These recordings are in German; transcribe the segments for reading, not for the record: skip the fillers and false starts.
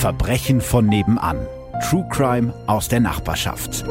Verbrechen von nebenan. True Crime aus der Nachbarschaft.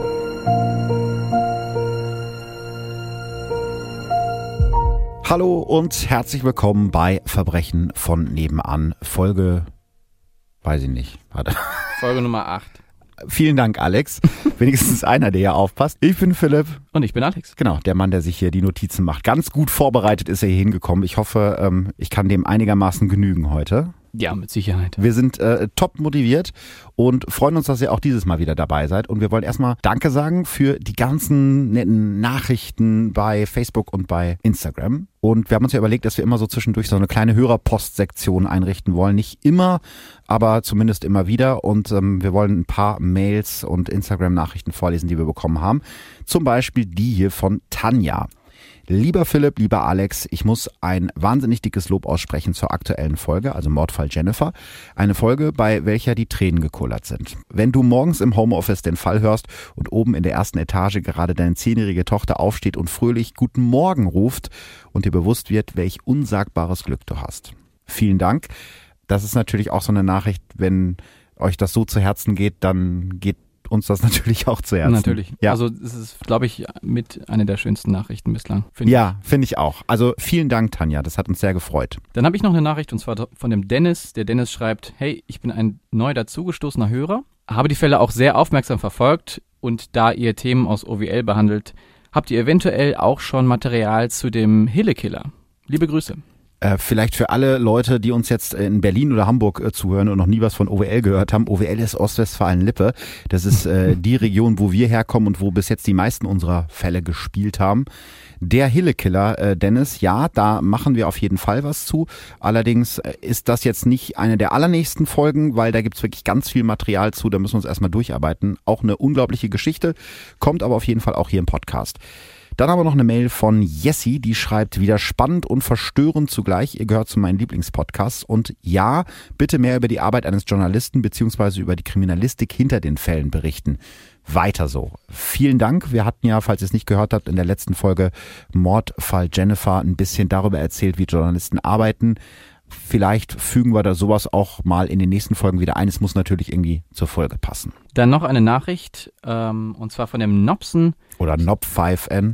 Hallo und herzlich willkommen bei Verbrechen von nebenan. Folge, weiß ich nicht, warte. Folge Nummer 8. Vielen Dank, Alex. Wenigstens einer, der hier aufpasst. Ich bin Philipp. Und ich bin Alex. Genau, der Mann, der sich hier die Notizen macht. Ganz gut vorbereitet ist er hier hingekommen. Ich hoffe, ich kann dem einigermaßen genügen heute. Ja, mit Sicherheit. Wir sind top motiviert und freuen uns, dass ihr auch dieses Mal wieder dabei seid. Und wir wollen erstmal Danke sagen für die ganzen netten Nachrichten bei Facebook und bei Instagram. Und wir haben uns ja überlegt, dass wir immer so zwischendurch so eine kleine Hörerpostsektion einrichten wollen. Nicht immer, aber zumindest immer wieder. Und wir wollen ein paar Mails und Instagram-Nachrichten vorlesen, die wir bekommen haben. Zum Beispiel die hier von Tanja. Lieber Philipp, lieber Alex, ich muss ein wahnsinnig dickes Lob aussprechen zur aktuellen Folge, also Mordfall Jennifer. Eine Folge, bei welcher die Tränen gekullert sind. Wenn du morgens im Homeoffice den Fall hörst und oben in der ersten Etage gerade deine 10-jährige Tochter aufsteht und fröhlich Guten Morgen ruft und dir bewusst wird, welch unsagbares Glück du hast. Vielen Dank. Das ist natürlich auch so eine Nachricht, wenn euch das so zu Herzen geht, dann geht uns das natürlich auch zu Herzen. Natürlich. Ja. Also es ist, glaube ich, mit einer der schönsten Nachrichten bislang. Ja, finde ich auch. Also vielen Dank, Tanja. Das hat uns sehr gefreut. Dann habe ich noch eine Nachricht und zwar von dem Dennis. Der Dennis schreibt, hey, ich bin ein neu dazugestoßener Hörer, habe die Fälle auch sehr aufmerksam verfolgt und da ihr Themen aus OWL behandelt, habt ihr eventuell auch schon Material zu dem Hille-Killer. Liebe Grüße. Vielleicht für alle Leute, die uns jetzt in Berlin oder Hamburg zuhören und noch nie was von OWL gehört haben. OWL ist Ostwestfalen-Lippe. Das ist die Region, wo wir herkommen und wo bis jetzt die meisten unserer Fälle gespielt haben. Der Hille-Killer, Dennis, ja, da machen wir auf jeden Fall was zu. Allerdings ist das jetzt nicht eine der allernächsten Folgen, weil da gibt's wirklich ganz viel Material zu. Da müssen wir uns erstmal durcharbeiten. Auch eine unglaubliche Geschichte, kommt aber auf jeden Fall auch hier im Podcast. Dann aber noch eine Mail von Jessie, die schreibt, wieder spannend und verstörend zugleich. Ihr gehört zu meinen Lieblingspodcasts. Und ja, bitte mehr über die Arbeit eines Journalisten beziehungsweise über die Kriminalistik hinter den Fällen berichten. Weiter so. Vielen Dank. Wir hatten ja, falls ihr es nicht gehört habt, in der letzten Folge Mordfall Jennifer ein bisschen darüber erzählt, wie Journalisten arbeiten. Vielleicht fügen wir da sowas auch mal in den nächsten Folgen wieder ein. Es muss natürlich irgendwie zur Folge passen. Dann noch eine Nachricht, und zwar von dem Nopsen. Oder Nop5N.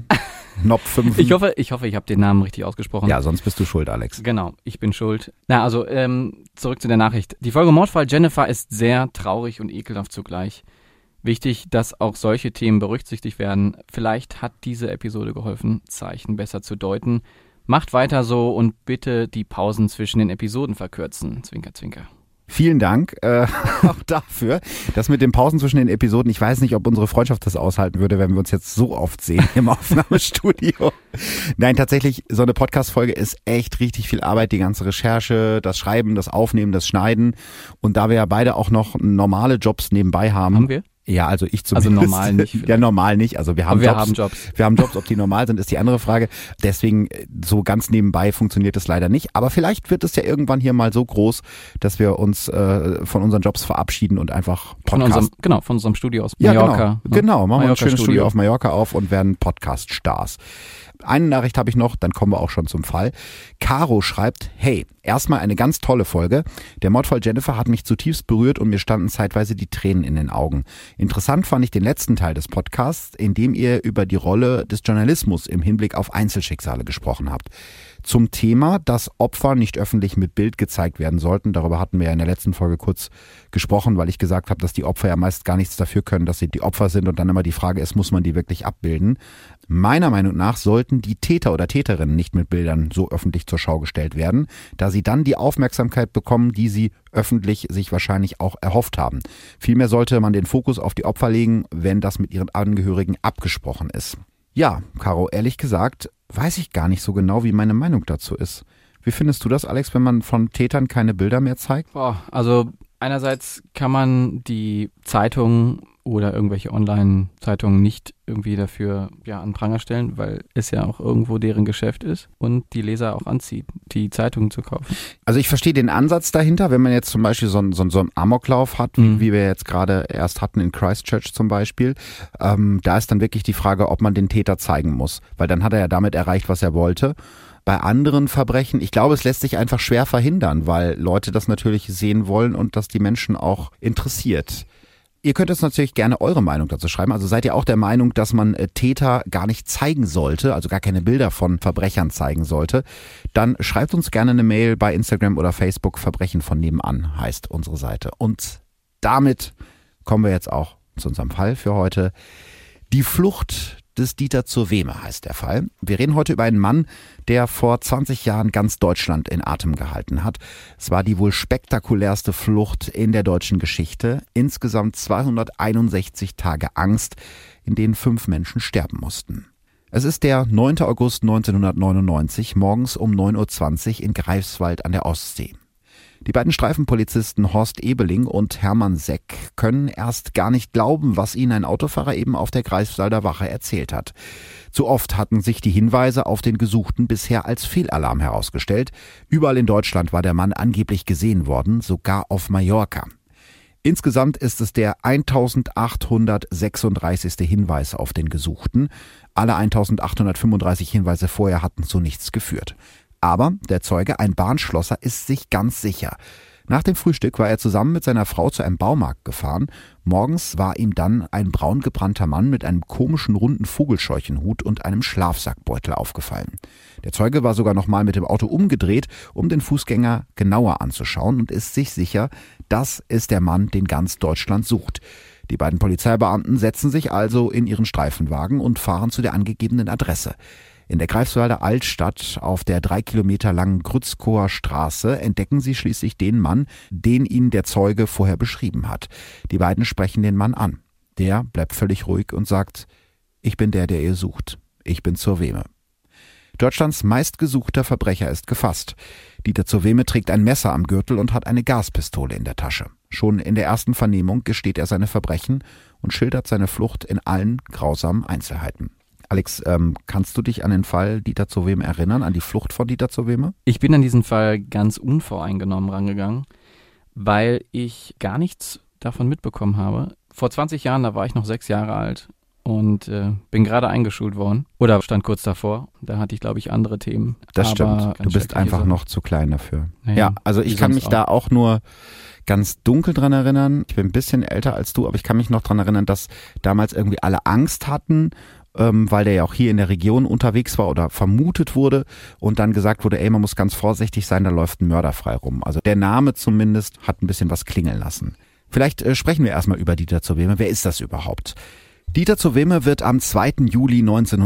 Nop5. Ich hoffe, ich habe den Namen richtig ausgesprochen. Ja, sonst bist du schuld, Alex. Genau, ich bin schuld. Na, also, zurück zu der Nachricht. Die Folge Mordfall Jennifer ist sehr traurig und ekelhaft zugleich. Wichtig, dass auch solche Themen berücksichtigt werden. Vielleicht hat diese Episode geholfen, Zeichen besser zu deuten. Macht weiter so und bitte die Pausen zwischen den Episoden verkürzen. Zwinker, zwinker. Vielen Dank auch dafür. Das mit den Pausen zwischen den Episoden, ich weiß nicht, ob unsere Freundschaft das aushalten würde, wenn wir uns jetzt so oft sehen im Aufnahmestudio. Nein, tatsächlich, so eine Podcast-Folge ist echt richtig viel Arbeit. Die ganze Recherche, das Schreiben, das Aufnehmen, das Schneiden. Und da wir ja beide auch noch normale Jobs nebenbei haben. Haben wir? Ja, also ich zumindest. Also normal nicht. Vielleicht. Ja, normal nicht. Also wir haben Jobs. Wir haben Jobs, ob die normal sind, ist die andere Frage. Deswegen so ganz nebenbei funktioniert es leider nicht. Aber vielleicht wird es ja irgendwann hier mal so groß, dass wir uns von unseren Jobs verabschieden und einfach Podcast. Von unserem Studio aus Mallorca. Ja, genau. Machen wir ein schönes Studio auf Mallorca auf und werden Podcast-Stars. Eine Nachricht habe ich noch, dann kommen wir auch schon zum Fall. Caro schreibt, hey, erstmal eine ganz tolle Folge. Der Mordfall Jennifer hat mich zutiefst berührt und mir standen zeitweise die Tränen in den Augen. Interessant fand ich den letzten Teil des Podcasts, in dem ihr über die Rolle des Journalismus im Hinblick auf Einzelschicksale gesprochen habt. Zum Thema, dass Opfer nicht öffentlich mit Bild gezeigt werden sollten. Darüber hatten wir ja in der letzten Folge kurz gesprochen, weil ich gesagt habe, dass die Opfer ja meist gar nichts dafür können, dass sie die Opfer sind und dann immer die Frage ist, muss man die wirklich abbilden? Meiner Meinung nach sollten die Täter oder Täterinnen nicht mit Bildern so öffentlich zur Schau gestellt werden, da sie dann die Aufmerksamkeit bekommen, die sie öffentlich sich wahrscheinlich auch erhofft haben. Vielmehr sollte man den Fokus auf die Opfer legen, wenn das mit ihren Angehörigen abgesprochen ist. Ja, Caro, ehrlich gesagt, weiß ich gar nicht so genau, wie meine Meinung dazu ist. Wie findest du das, Alex, wenn man von Tätern keine Bilder mehr zeigt? Also einerseits kann man die Zeitungen oder irgendwelche Online-Zeitungen nicht irgendwie dafür an Pranger stellen, weil es ja auch irgendwo deren Geschäft ist und die Leser auch anzieht, die Zeitungen zu kaufen. Also ich verstehe den Ansatz dahinter, wenn man jetzt zum Beispiel so einen Amoklauf hat, wie wir jetzt gerade erst hatten in Christchurch zum Beispiel, da ist dann wirklich die Frage, ob man den Täter zeigen muss, weil dann hat er ja damit erreicht, was er wollte. Bei anderen Verbrechen, ich glaube, es lässt sich einfach schwer verhindern, weil Leute das natürlich sehen wollen und das die Menschen auch interessiert. Ihr könnt jetzt natürlich gerne eure Meinung dazu schreiben. Also seid ihr auch der Meinung, dass man Täter gar nicht zeigen sollte, also gar keine Bilder von Verbrechern zeigen sollte? Dann schreibt uns gerne eine Mail bei Instagram oder Facebook. Verbrechen von nebenan heißt unsere Seite. Und damit kommen wir jetzt auch zu unserem Fall für heute. Die Flucht des Dieter zur Wehme heißt der Fall. Wir reden heute über einen Mann, der vor 20 Jahren ganz Deutschland in Atem gehalten hat. Es war die wohl spektakulärste Flucht in der deutschen Geschichte. Insgesamt 261 Tage Angst, in denen 5 Menschen sterben mussten. Es ist der 9. August 1999, morgens um 9.20 Uhr in Greifswald an der Ostsee. Die beiden Streifenpolizisten Horst Ebeling und Hermann Seck können erst gar nicht glauben, was ihnen ein Autofahrer eben auf der Greifswalder Wache erzählt hat. Zu oft hatten sich die Hinweise auf den Gesuchten bisher als Fehlalarm herausgestellt. Überall in Deutschland war der Mann angeblich gesehen worden, sogar auf Mallorca. Insgesamt ist es der 1836. Hinweis auf den Gesuchten. Alle 1835 Hinweise vorher hatten zu nichts geführt. Aber der Zeuge, ein Bahnschlosser, ist sich ganz sicher. Nach dem Frühstück war er zusammen mit seiner Frau zu einem Baumarkt gefahren. Morgens war ihm dann ein braun gebrannter Mann mit einem komischen runden Vogelscheuchenhut und einem Schlafsackbeutel aufgefallen. Der Zeuge war sogar noch mal mit dem Auto umgedreht, um den Fußgänger genauer anzuschauen und ist sich sicher, das ist der Mann, den ganz Deutschland sucht. Die beiden Polizeibeamten setzen sich also in ihren Streifenwagen und fahren zu der angegebenen Adresse. In der Greifswalder Altstadt auf der 3 Kilometer langen Grützkower Straße entdecken sie schließlich den Mann, den ihnen der Zeuge vorher beschrieben hat. Die beiden sprechen den Mann an. Der bleibt völlig ruhig und sagt, ich bin der ihr sucht. Ich bin zur Wehme. Deutschlands meistgesuchter Verbrecher ist gefasst. Dieter zur Wehme trägt ein Messer am Gürtel und hat eine Gaspistole in der Tasche. Schon in der ersten Vernehmung gesteht er seine Verbrechen und schildert seine Flucht in allen grausamen Einzelheiten. Alex, kannst du dich an den Fall Dieter zur Wehme erinnern, an die Flucht von Dieter zur Wehme? Ich bin an diesen Fall ganz unvoreingenommen rangegangen, weil ich gar nichts davon mitbekommen habe. Vor 20 Jahren, da war ich noch 6 Jahre alt und bin gerade eingeschult worden oder stand kurz davor. Da hatte ich, glaube ich, andere Themen. Das stimmt, du bist einfach noch zu klein dafür. Ja, also ich kann mich da auch nur ganz dunkel dran erinnern. Ich bin ein bisschen älter als du, aber ich kann mich noch dran erinnern, dass damals irgendwie alle Angst hatten, weil der ja auch hier in der Region unterwegs war oder vermutet wurde und dann gesagt wurde, man muss ganz vorsichtig sein, da läuft ein Mörder frei rum. Also der Name zumindest hat ein bisschen was klingeln lassen. Vielleicht sprechen wir erstmal über Dieter zur Wehme. Wer ist das überhaupt? Dieter zur Wehme wird am 2. Juli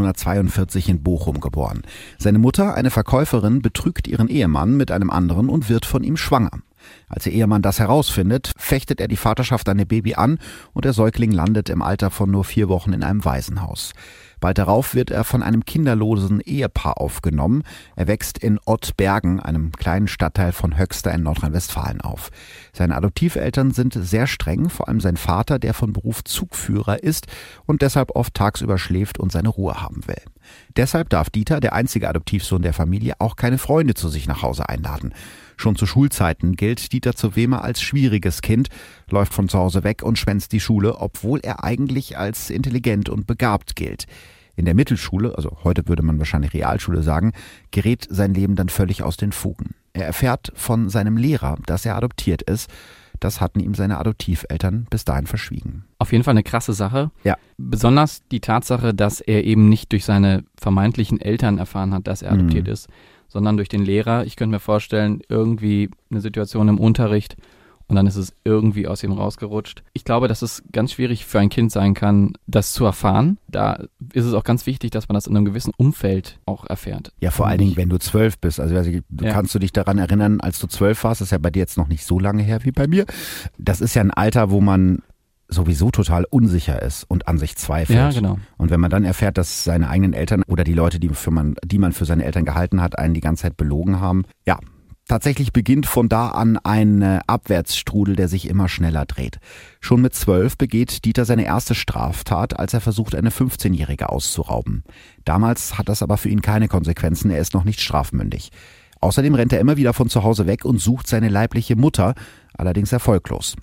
1942 in Bochum geboren. Seine Mutter, eine Verkäuferin, betrügt ihren Ehemann mit einem anderen und wird von ihm schwanger. Als ihr Ehemann das herausfindet, fechtet er die Vaterschaft an dem Baby an und der Säugling landet im Alter von nur 4 Wochen in einem Waisenhaus. Bald darauf wird er von einem kinderlosen Ehepaar aufgenommen. Er wächst in Ottbergen, einem kleinen Stadtteil von Höxter in Nordrhein-Westfalen, auf. Seine Adoptiveltern sind sehr streng, vor allem sein Vater, der von Beruf Zugführer ist und deshalb oft tagsüber schläft und seine Ruhe haben will. Deshalb darf Dieter, der einzige Adoptivsohn der Familie, auch keine Freunde zu sich nach Hause einladen. Schon zu Schulzeiten gilt Dieter zur Wehme als schwieriges Kind, läuft von zu Hause weg und schwänzt die Schule, obwohl er eigentlich als intelligent und begabt gilt. In der Mittelschule, also heute würde man wahrscheinlich Realschule sagen, gerät sein Leben dann völlig aus den Fugen. Er erfährt von seinem Lehrer, dass er adoptiert ist. Das hatten ihm seine Adoptiveltern bis dahin verschwiegen. Auf jeden Fall eine krasse Sache. Ja. Besonders die Tatsache, dass er eben nicht durch seine vermeintlichen Eltern erfahren hat, dass er adoptiert ist, sondern durch den Lehrer. Ich könnte mir vorstellen, irgendwie eine Situation im Unterricht und dann ist es irgendwie aus ihm rausgerutscht. Ich glaube, dass es ganz schwierig für ein Kind sein kann, das zu erfahren. Da ist es auch ganz wichtig, dass man das in einem gewissen Umfeld auch erfährt. Ja, vor allen Dingen, wenn du 12 bist. Also kannst du dich daran erinnern, als du 12 warst, das ist ja bei dir jetzt noch nicht so lange her wie bei mir. Das ist ja ein Alter, wo man sowieso total unsicher ist und an sich zweifelt. Ja, genau. Und wenn man dann erfährt, dass seine eigenen Eltern oder die Leute, die man für seine Eltern gehalten hat, einen die ganze Zeit belogen haben, ja, tatsächlich beginnt von da an ein Abwärtsstrudel, der sich immer schneller dreht. Schon mit 12 begeht Dieter seine erste Straftat, als er versucht, eine 15-Jährige auszurauben. Damals hat das aber für ihn keine Konsequenzen, er ist noch nicht strafmündig. Außerdem rennt er immer wieder von zu Hause weg und sucht seine leibliche Mutter, allerdings erfolglos.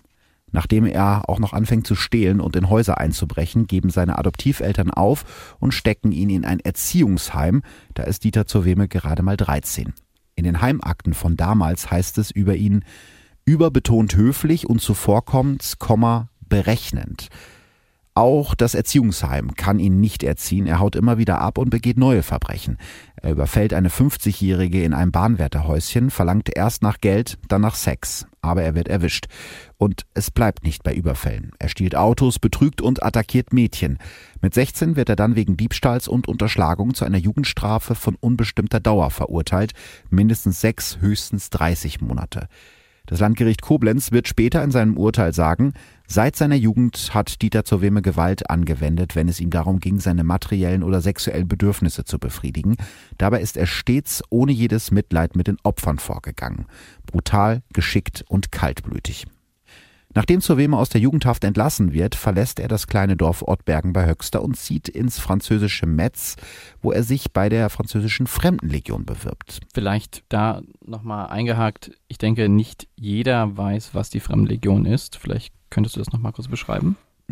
Nachdem er auch noch anfängt zu stehlen und in Häuser einzubrechen, geben seine Adoptiveltern auf und stecken ihn in ein Erziehungsheim. Da ist Dieter zur Weme gerade mal 13. In den Heimakten von damals heißt es über ihn: überbetont höflich und zuvorkommend, berechnend. Auch das Erziehungsheim kann ihn nicht erziehen. Er haut immer wieder ab und begeht neue Verbrechen. Er überfällt eine 50-Jährige in einem Bahnwärterhäuschen, verlangt erst nach Geld, dann nach Sex. Aber er wird erwischt. Und es bleibt nicht bei Überfällen. Er stiehlt Autos, betrügt und attackiert Mädchen. Mit 16 wird er dann wegen Diebstahls und Unterschlagung zu einer Jugendstrafe von unbestimmter Dauer verurteilt. Mindestens 6, höchstens 30 Monate. Das Landgericht Koblenz wird später in seinem Urteil sagen: Seit seiner Jugend hat Dieter zur Weme Gewalt angewendet, wenn es ihm darum ging, seine materiellen oder sexuellen Bedürfnisse zu befriedigen. Dabei ist er stets ohne jedes Mitleid mit den Opfern vorgegangen. Brutal, geschickt und kaltblütig. Nachdem zur Weme aus der Jugendhaft entlassen wird, verlässt er das kleine Dorf Ottbergen bei Höxter und zieht ins französische Metz, wo er sich bei der französischen Fremdenlegion bewirbt. Vielleicht da nochmal eingehakt, ich denke, nicht jeder weiß, was die Fremdenlegion ist. Vielleicht könntest du das nochmal kurz beschreiben?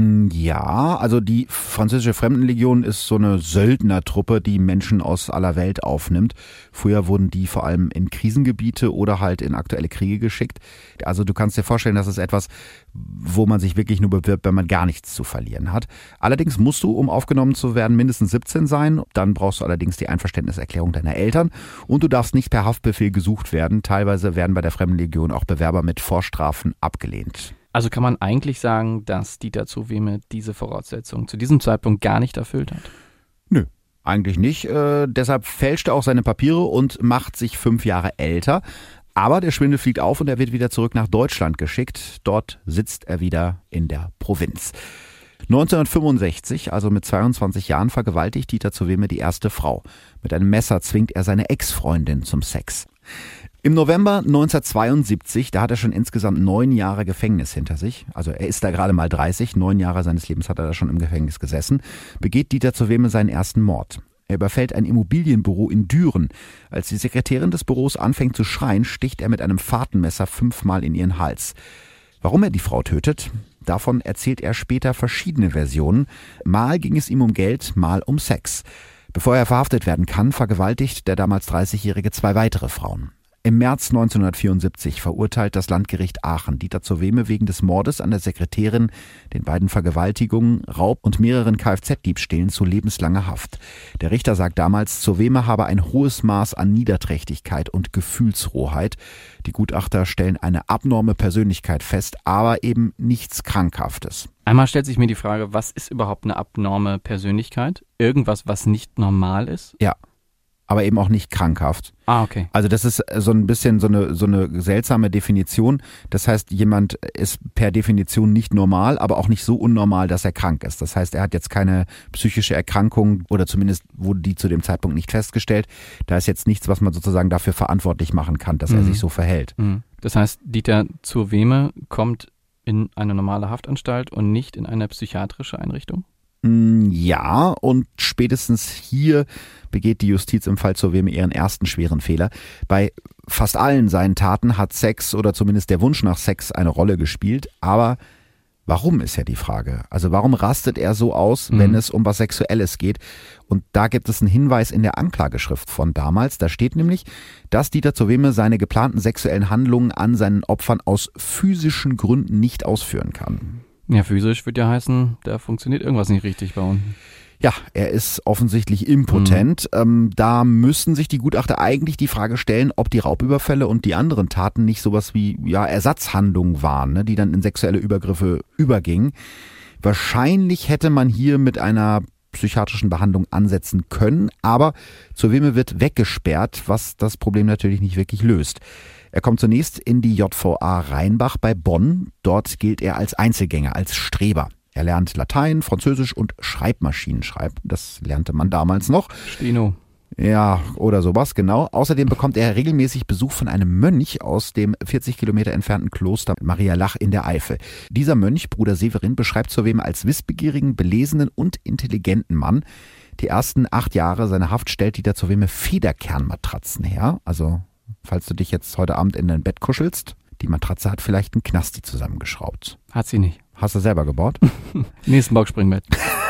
Ja, also die französische Fremdenlegion ist so eine Söldnertruppe, die Menschen aus aller Welt aufnimmt. Früher wurden die vor allem in Krisengebiete oder halt in aktuelle Kriege geschickt. Also du kannst dir vorstellen, das ist etwas, wo man sich wirklich nur bewirbt, wenn man gar nichts zu verlieren hat. Allerdings musst du, um aufgenommen zu werden, mindestens 17 sein. Dann brauchst du allerdings die Einverständniserklärung deiner Eltern und du darfst nicht per Haftbefehl gesucht werden. Teilweise werden bei der Fremdenlegion auch Bewerber mit Vorstrafen abgelehnt. Also kann man eigentlich sagen, dass Dieter zur Weme diese Voraussetzung zu diesem Zeitpunkt gar nicht erfüllt hat? Nö, eigentlich nicht. Deshalb fälscht er auch seine Papiere und macht sich 5 Jahre älter. Aber der Schwindel fliegt auf und er wird wieder zurück nach Deutschland geschickt. Dort sitzt er wieder in der Provinz. 1965, also mit 22 Jahren, vergewaltigt Dieter zur Weme die erste Frau. Mit einem Messer zwingt er seine Ex-Freundin zum Sex. Im November 1972, da hat er schon insgesamt 9 Jahre Gefängnis hinter sich, also er ist da gerade mal 30, 9 Jahre seines Lebens hat er da schon im Gefängnis gesessen, begeht Dieter zur Weme seinen ersten Mord. Er überfällt ein Immobilienbüro in Düren. Als die Sekretärin des Büros anfängt zu schreien, sticht er mit einem Fahrtenmesser 5-mal in ihren Hals. Warum er die Frau tötet? Davon erzählt er später verschiedene Versionen. Mal ging es ihm um Geld, mal um Sex. Bevor er verhaftet werden kann, vergewaltigt der damals 30-Jährige 2 weitere Frauen. Im März 1974 verurteilt das Landgericht Aachen Dieter zur Weme wegen des Mordes an der Sekretärin, den beiden Vergewaltigungen, Raub und mehreren Kfz-Diebstählen zu lebenslanger Haft. Der Richter sagt damals, zur Weme habe ein hohes Maß an Niederträchtigkeit und Gefühlsrohheit. Die Gutachter stellen eine abnorme Persönlichkeit fest, aber eben nichts Krankhaftes. Einmal stellt sich mir die Frage, was ist überhaupt eine abnorme Persönlichkeit? Irgendwas, was nicht normal ist? Ja. Aber eben auch nicht krankhaft. Ah, okay. Also das ist so ein bisschen so eine seltsame Definition. Das heißt, jemand ist per Definition nicht normal, aber auch nicht so unnormal, dass er krank ist. Das heißt, er hat jetzt keine psychische Erkrankung oder zumindest wurde die zu dem Zeitpunkt nicht festgestellt. Da ist jetzt nichts, was man sozusagen dafür verantwortlich machen kann, dass er sich so verhält. Das heißt, Dieter zur Weme kommt in eine normale Haftanstalt und nicht in eine psychiatrische Einrichtung? Ja, und spätestens hier begeht die Justiz im Fall zur Weme ihren ersten schweren Fehler. Bei fast allen seinen Taten hat Sex oder zumindest der Wunsch nach Sex eine Rolle gespielt. Aber warum ist ja die Frage? Also warum rastet er so aus, wenn es um was Sexuelles geht? Und da gibt es einen Hinweis in der Anklageschrift von damals. Da steht nämlich, dass Dieter zur Weme seine geplanten sexuellen Handlungen an seinen Opfern aus physischen Gründen nicht ausführen kann. Ja, physisch würde ja heißen, da funktioniert irgendwas nicht richtig bei uns. Ja, er ist offensichtlich impotent. Da müssen sich die Gutachter eigentlich die Frage stellen, ob die Raubüberfälle und die anderen Taten nicht sowas wie Ersatzhandlungen waren, ne, die dann in sexuelle Übergriffe übergingen. Wahrscheinlich hätte man hier mit einer psychiatrischen Behandlung ansetzen können, aber zur Weme wird weggesperrt, was das Problem natürlich nicht wirklich löst. Er kommt zunächst in die JVA Rheinbach bei Bonn. Dort gilt er als Einzelgänger, als Streber. Er lernt Latein, Französisch und Schreibmaschinen schreiben. Das lernte man damals noch. Steno. Ja, oder sowas, genau. Außerdem bekommt er regelmäßig Besuch von einem Mönch aus dem 40 Kilometer entfernten Kloster Marialach in der Eifel. Dieser Mönch, Bruder Severin, beschreibt zur Weme als wissbegierigen, belesenen und intelligenten Mann. Die ersten 8 Jahre seiner Haft stellt Dieter zur Weme Federkernmatratzen her. Also falls du dich jetzt heute Abend in dein Bett kuschelst, Die Matratze hat vielleicht einen Knasti zusammengeschraubt. Hat sie nicht. Hast du selber gebaut? Nächsten Boxspringbett.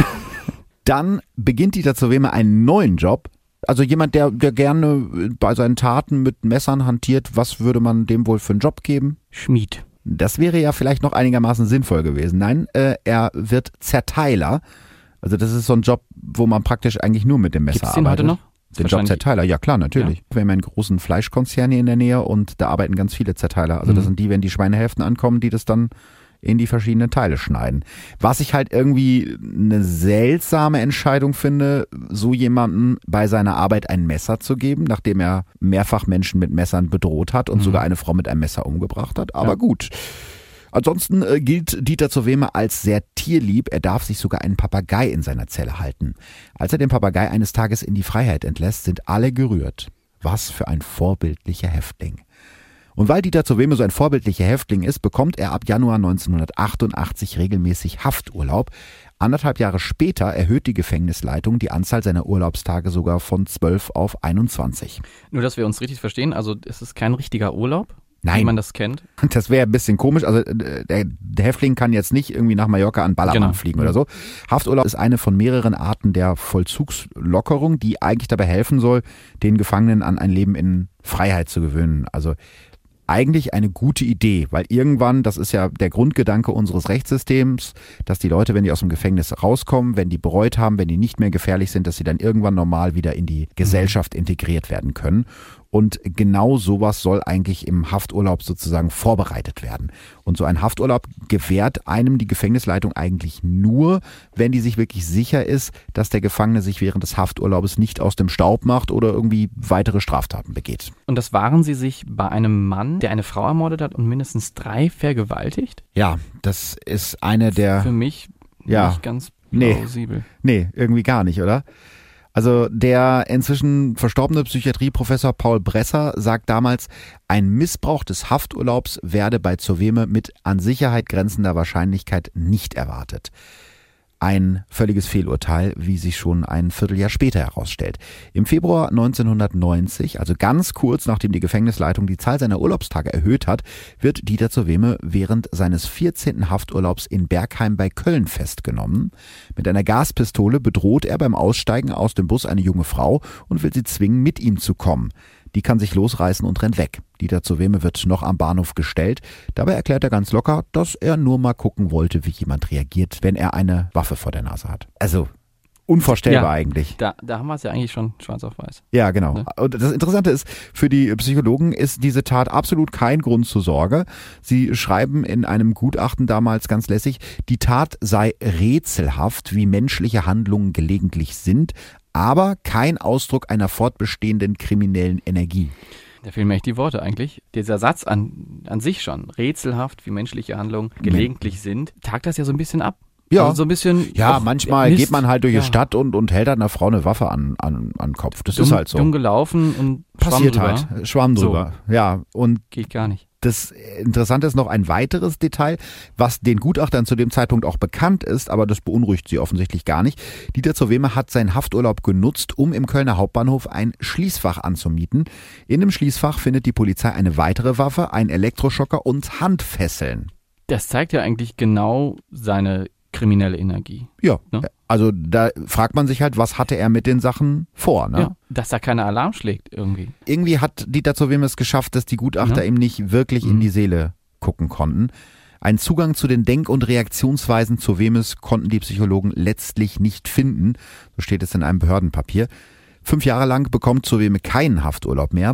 Dann beginnt Dieter Zoweme einen neuen Job. Also jemand, der gerne bei seinen Taten mit Messern hantiert, was würde man dem wohl für einen Job geben? Schmied. Das wäre ja vielleicht noch einigermaßen sinnvoll gewesen. Nein, er wird Zerteiler. Also das ist so ein Job, wo man praktisch eigentlich nur mit dem Messer Gibt's den arbeitet. heute noch? Den Job Zerteiler, ja klar, natürlich. Wir haben einen großen Fleischkonzern hier in der Nähe und da arbeiten ganz viele Zerteiler. Also das sind die, wenn die Schweinehälften ankommen, die das dann in die verschiedenen Teile schneiden. Was ich halt irgendwie eine seltsame Entscheidung finde, so jemandem bei seiner Arbeit ein Messer zu geben, nachdem er mehrfach Menschen mit Messern bedroht hat und sogar eine Frau mit einem Messer umgebracht hat. Aber gut. Ansonsten gilt Dieter Zoweme als sehr tierlieb. Er darf sich sogar einen Papagei in seiner Zelle halten. Als er den Papagei eines Tages in die Freiheit entlässt, sind alle gerührt. Was für ein vorbildlicher Häftling. Und weil Dieter Zoweme so ein vorbildlicher Häftling ist, bekommt er ab Januar 1988 regelmäßig Hafturlaub. 1,5 Jahre später erhöht die Gefängnisleitung die Anzahl seiner Urlaubstage sogar von 12 auf 21. Nur, dass wir uns richtig verstehen, also es ist kein richtiger Urlaub, Nein. wie man das kennt. Das wäre ein bisschen komisch. Also der Häftling kann jetzt nicht irgendwie nach Mallorca an Ballermann fliegen oder so. Hafturlaub ist eine von mehreren Arten der Vollzugslockerung, die eigentlich dabei helfen soll, den Gefangenen an ein Leben in Freiheit zu gewöhnen. Also eigentlich eine gute Idee, weil irgendwann, das ist ja der Grundgedanke unseres Rechtssystems, dass die Leute, wenn die aus dem Gefängnis rauskommen, wenn die bereut haben, wenn die nicht mehr gefährlich sind, dass sie dann irgendwann normal wieder in die Gesellschaft integriert werden können. Und genau sowas soll eigentlich im Hafturlaub sozusagen vorbereitet werden. Und so ein Hafturlaub gewährt einem die Gefängnisleitung eigentlich nur, wenn die sich wirklich sicher ist, dass der Gefangene sich während des Hafturlaubes nicht aus dem Staub macht oder irgendwie weitere Straftaten begeht. Und das wahren sie sich bei einem Mann, der eine Frau ermordet hat und mindestens 3 vergewaltigt? Ja, das ist eine der... Für mich nicht ganz plausibel. Nee, irgendwie gar nicht, oder? Also der inzwischen verstorbene Psychiatrieprofessor Paul Bresser sagt damals, ein Missbrauch des Hafturlaubs werde bei Zoweme mit an Sicherheit grenzender Wahrscheinlichkeit nicht erwartet. Ein völliges Fehlurteil, wie sich schon ein Vierteljahr später herausstellt. Im Februar 1990, also ganz kurz nachdem die Gefängnisleitung die Zahl seiner Urlaubstage erhöht hat, wird Dieter Zoweme während seines 14. Hafturlaubs in Bergheim bei Köln festgenommen. Mit einer Gaspistole bedroht er beim Aussteigen aus dem Bus eine junge Frau und will sie zwingen, mit ihm zu kommen. Die kann sich losreißen und rennt weg. Dieter Zoweme wird noch am Bahnhof gestellt. Dabei erklärt er ganz locker, dass er nur mal gucken wollte, wie jemand reagiert, wenn er eine Waffe vor der Nase hat. Also unvorstellbar eigentlich. Da haben wir es ja eigentlich schon schwarz auf weiß. Ja, genau. Ne? Und das Interessante ist, für die Psychologen ist diese Tat absolut kein Grund zur Sorge. Sie schreiben in einem Gutachten damals ganz lässig, die Tat sei rätselhaft, wie menschliche Handlungen gelegentlich sind, aber kein Ausdruck einer fortbestehenden kriminellen Energie. Da fehlen mir echt die Worte eigentlich. Dieser Satz an sich schon, rätselhaft, wie menschliche Handlungen gelegentlich sind, tagt das ja so ein bisschen ab. Ja, also so ein bisschen. Ja, manchmal geht man halt durch die Stadt und hält halt einer Frau eine Waffe an den Kopf. Das ist halt so. Dumm gelaufen und passiert halt. Schwamm drüber. So. Ja, und geht gar nicht. Das Interessante ist noch ein weiteres Detail, was den Gutachtern zu dem Zeitpunkt auch bekannt ist, aber das beunruhigt sie offensichtlich gar nicht. Dieter Zoweme hat seinen Hafturlaub genutzt, um im Kölner Hauptbahnhof ein Schließfach anzumieten. In dem Schließfach findet die Polizei eine weitere Waffe, einen Elektroschocker und Handfesseln. Das zeigt ja eigentlich genau seine kriminelle Energie. Ja, ne? Also da fragt man sich halt, was hatte er mit den Sachen vor? Ne? Ja, dass da keiner Alarm schlägt irgendwie. Irgendwie hat Dieter Zoweme es geschafft, dass die Gutachter ihm nicht wirklich in die Seele gucken konnten. Einen Zugang zu den Denk- und Reaktionsweisen Zowemes konnten die Psychologen letztlich nicht finden. So steht es in einem Behördenpapier. 5 Jahre lang bekommt Zoweme keinen Hafturlaub mehr.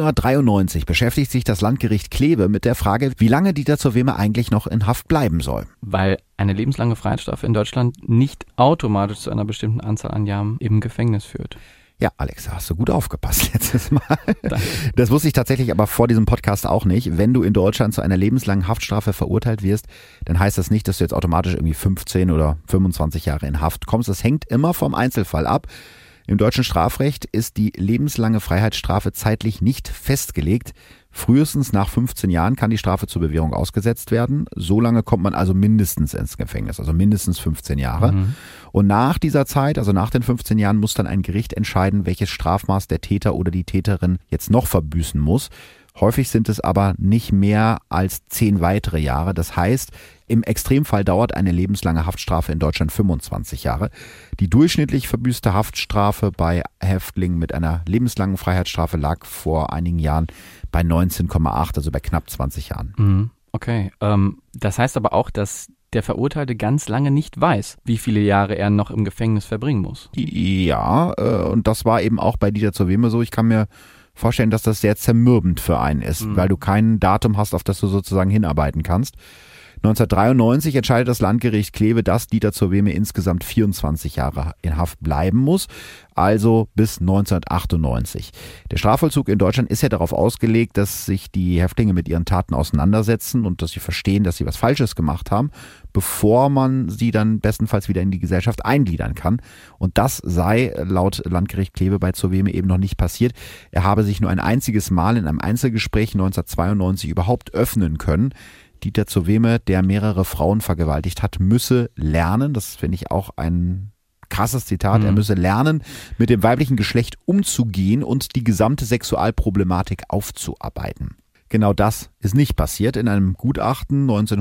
1993 beschäftigt sich das Landgericht Kleve mit der Frage, wie lange Dieter Zoweme eigentlich noch in Haft bleiben soll. Weil eine lebenslange Freiheitsstrafe in Deutschland nicht automatisch zu einer bestimmten Anzahl an Jahren im Gefängnis führt. Ja, Alex, hast du gut aufgepasst letztes Mal. Danke. Das wusste ich tatsächlich aber vor diesem Podcast auch nicht. Wenn du in Deutschland zu einer lebenslangen Haftstrafe verurteilt wirst, dann heißt das nicht, dass du jetzt automatisch irgendwie 15 oder 25 Jahre in Haft kommst. Das hängt immer vom Einzelfall ab. Im deutschen Strafrecht ist die lebenslange Freiheitsstrafe zeitlich nicht festgelegt. Frühestens nach 15 Jahren kann die Strafe zur Bewährung ausgesetzt werden. So lange kommt man also mindestens ins Gefängnis, also mindestens 15 Jahre. Und nach dieser Zeit, also nach den 15 Jahren, muss dann ein Gericht entscheiden, welches Strafmaß der Täter oder die Täterin jetzt noch verbüßen muss. Häufig sind es aber nicht mehr als 10 weitere Jahre. Das heißt, im Extremfall dauert eine lebenslange Haftstrafe in Deutschland 25 Jahre. Die durchschnittlich verbüßte Haftstrafe bei Häftlingen mit einer lebenslangen Freiheitsstrafe lag vor einigen Jahren bei 19,8, also bei knapp 20 Jahren. Okay, das heißt aber auch, dass der Verurteilte ganz lange nicht weiß, wie viele Jahre er noch im Gefängnis verbringen muss. Ja, und das war eben auch bei Dieter zur Weme so. Ich kann mir vorstellen, dass das sehr zermürbend für einen ist, weil du kein Datum hast, auf das du sozusagen hinarbeiten kannst. 1993 entscheidet das Landgericht Kleve, dass Dieter zur Weme insgesamt 24 Jahre in Haft bleiben muss, also bis 1998. Der Strafvollzug in Deutschland ist ja darauf ausgelegt, dass sich die Häftlinge mit ihren Taten auseinandersetzen und dass sie verstehen, dass sie was Falsches gemacht haben, bevor man sie dann bestenfalls wieder in die Gesellschaft eingliedern kann. Und das sei laut Landgericht Kleve bei zur Weme eben noch nicht passiert. Er habe sich nur ein einziges Mal in einem Einzelgespräch 1992 überhaupt öffnen können. Dieter zur Weme, der mehrere Frauen vergewaltigt hat, müsse lernen, das finde ich auch ein krasses Zitat, er müsse lernen, mit dem weiblichen Geschlecht umzugehen und die gesamte Sexualproblematik aufzuarbeiten. Genau das ist nicht passiert. In einem Gutachten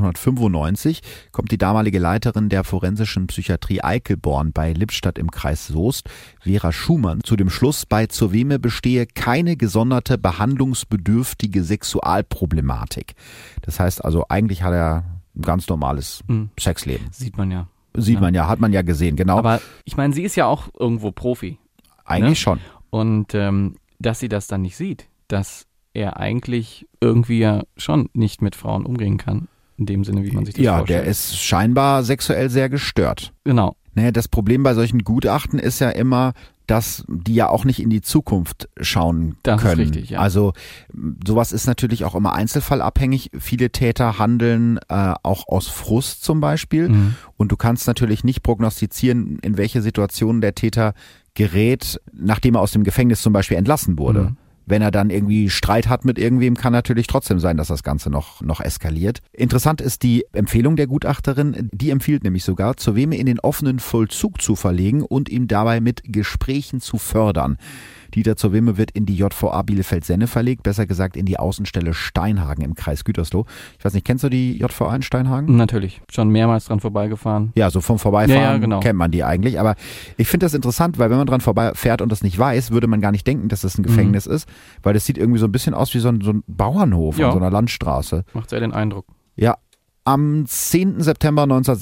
1995 kommt die damalige Leiterin der forensischen Psychiatrie Eickelborn bei Lippstadt im Kreis Soest, Vera Schumann, zu dem Schluss, bei zur Weme bestehe keine gesonderte behandlungsbedürftige Sexualproblematik. Das heißt also, eigentlich hat er ein ganz normales Sexleben. Sieht man ja. Sieht man ja, hat man ja gesehen, genau. Aber ich meine, sie ist ja auch irgendwo Profi. Eigentlich schon. Und dass sie das dann nicht sieht, dass er eigentlich irgendwie ja schon nicht mit Frauen umgehen kann, in dem Sinne, wie man sich das vorstellt. Ja, der ist scheinbar sexuell sehr gestört. Genau. Naja, das Problem bei solchen Gutachten ist ja immer, dass die ja auch nicht in die Zukunft schauen das können. Ist richtig, ja. Also sowas ist natürlich auch immer einzelfallabhängig. Viele Täter handeln auch aus Frust zum Beispiel. Und du kannst natürlich nicht prognostizieren, in welche Situation der Täter gerät, nachdem er aus dem Gefängnis zum Beispiel entlassen wurde. Wenn er dann irgendwie Streit hat mit irgendwem, kann natürlich trotzdem sein, dass das Ganze noch eskaliert. Interessant ist die Empfehlung der Gutachterin. Die empfiehlt nämlich sogar, zur Weme in den offenen Vollzug zu verlegen und ihm dabei mit Gesprächen zu fördern. Dieter zur Weme wird in die JVA Bielefeld-Senne verlegt, besser gesagt in die Außenstelle Steinhagen im Kreis Gütersloh. Ich weiß nicht, kennst du die JVA in Steinhagen? Natürlich, schon mehrmals dran vorbeigefahren. Ja, so vom Vorbeifahren ja, genau. Kennt man die eigentlich. Aber ich finde das interessant, weil wenn man dran vorbeifährt und das nicht weiß, würde man gar nicht denken, dass das ein Gefängnis ist, weil das sieht irgendwie so ein bisschen aus wie so ein Bauernhof an so einer Landstraße. Macht sehr den Eindruck. Ja. Am 10. September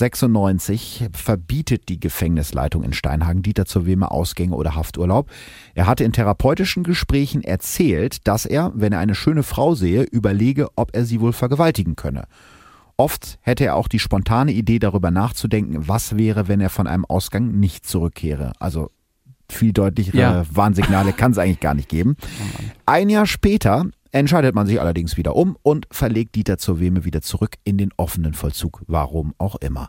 1996 verbietet die Gefängnisleitung in Steinhagen Dieter zur Weme Ausgänge oder Hafturlaub. Er hatte in therapeutischen Gesprächen erzählt, dass er, wenn er eine schöne Frau sehe, überlege, ob er sie wohl vergewaltigen könne. Oft hätte er auch die spontane Idee, darüber nachzudenken, was wäre, wenn er von einem Ausgang nicht zurückkehre. Also viel deutlichere Warnsignale kann es eigentlich gar nicht geben. Ein Jahr später entscheidet man sich allerdings wieder um und verlegt Dieter zur Weme wieder zurück in den offenen Vollzug, warum auch immer.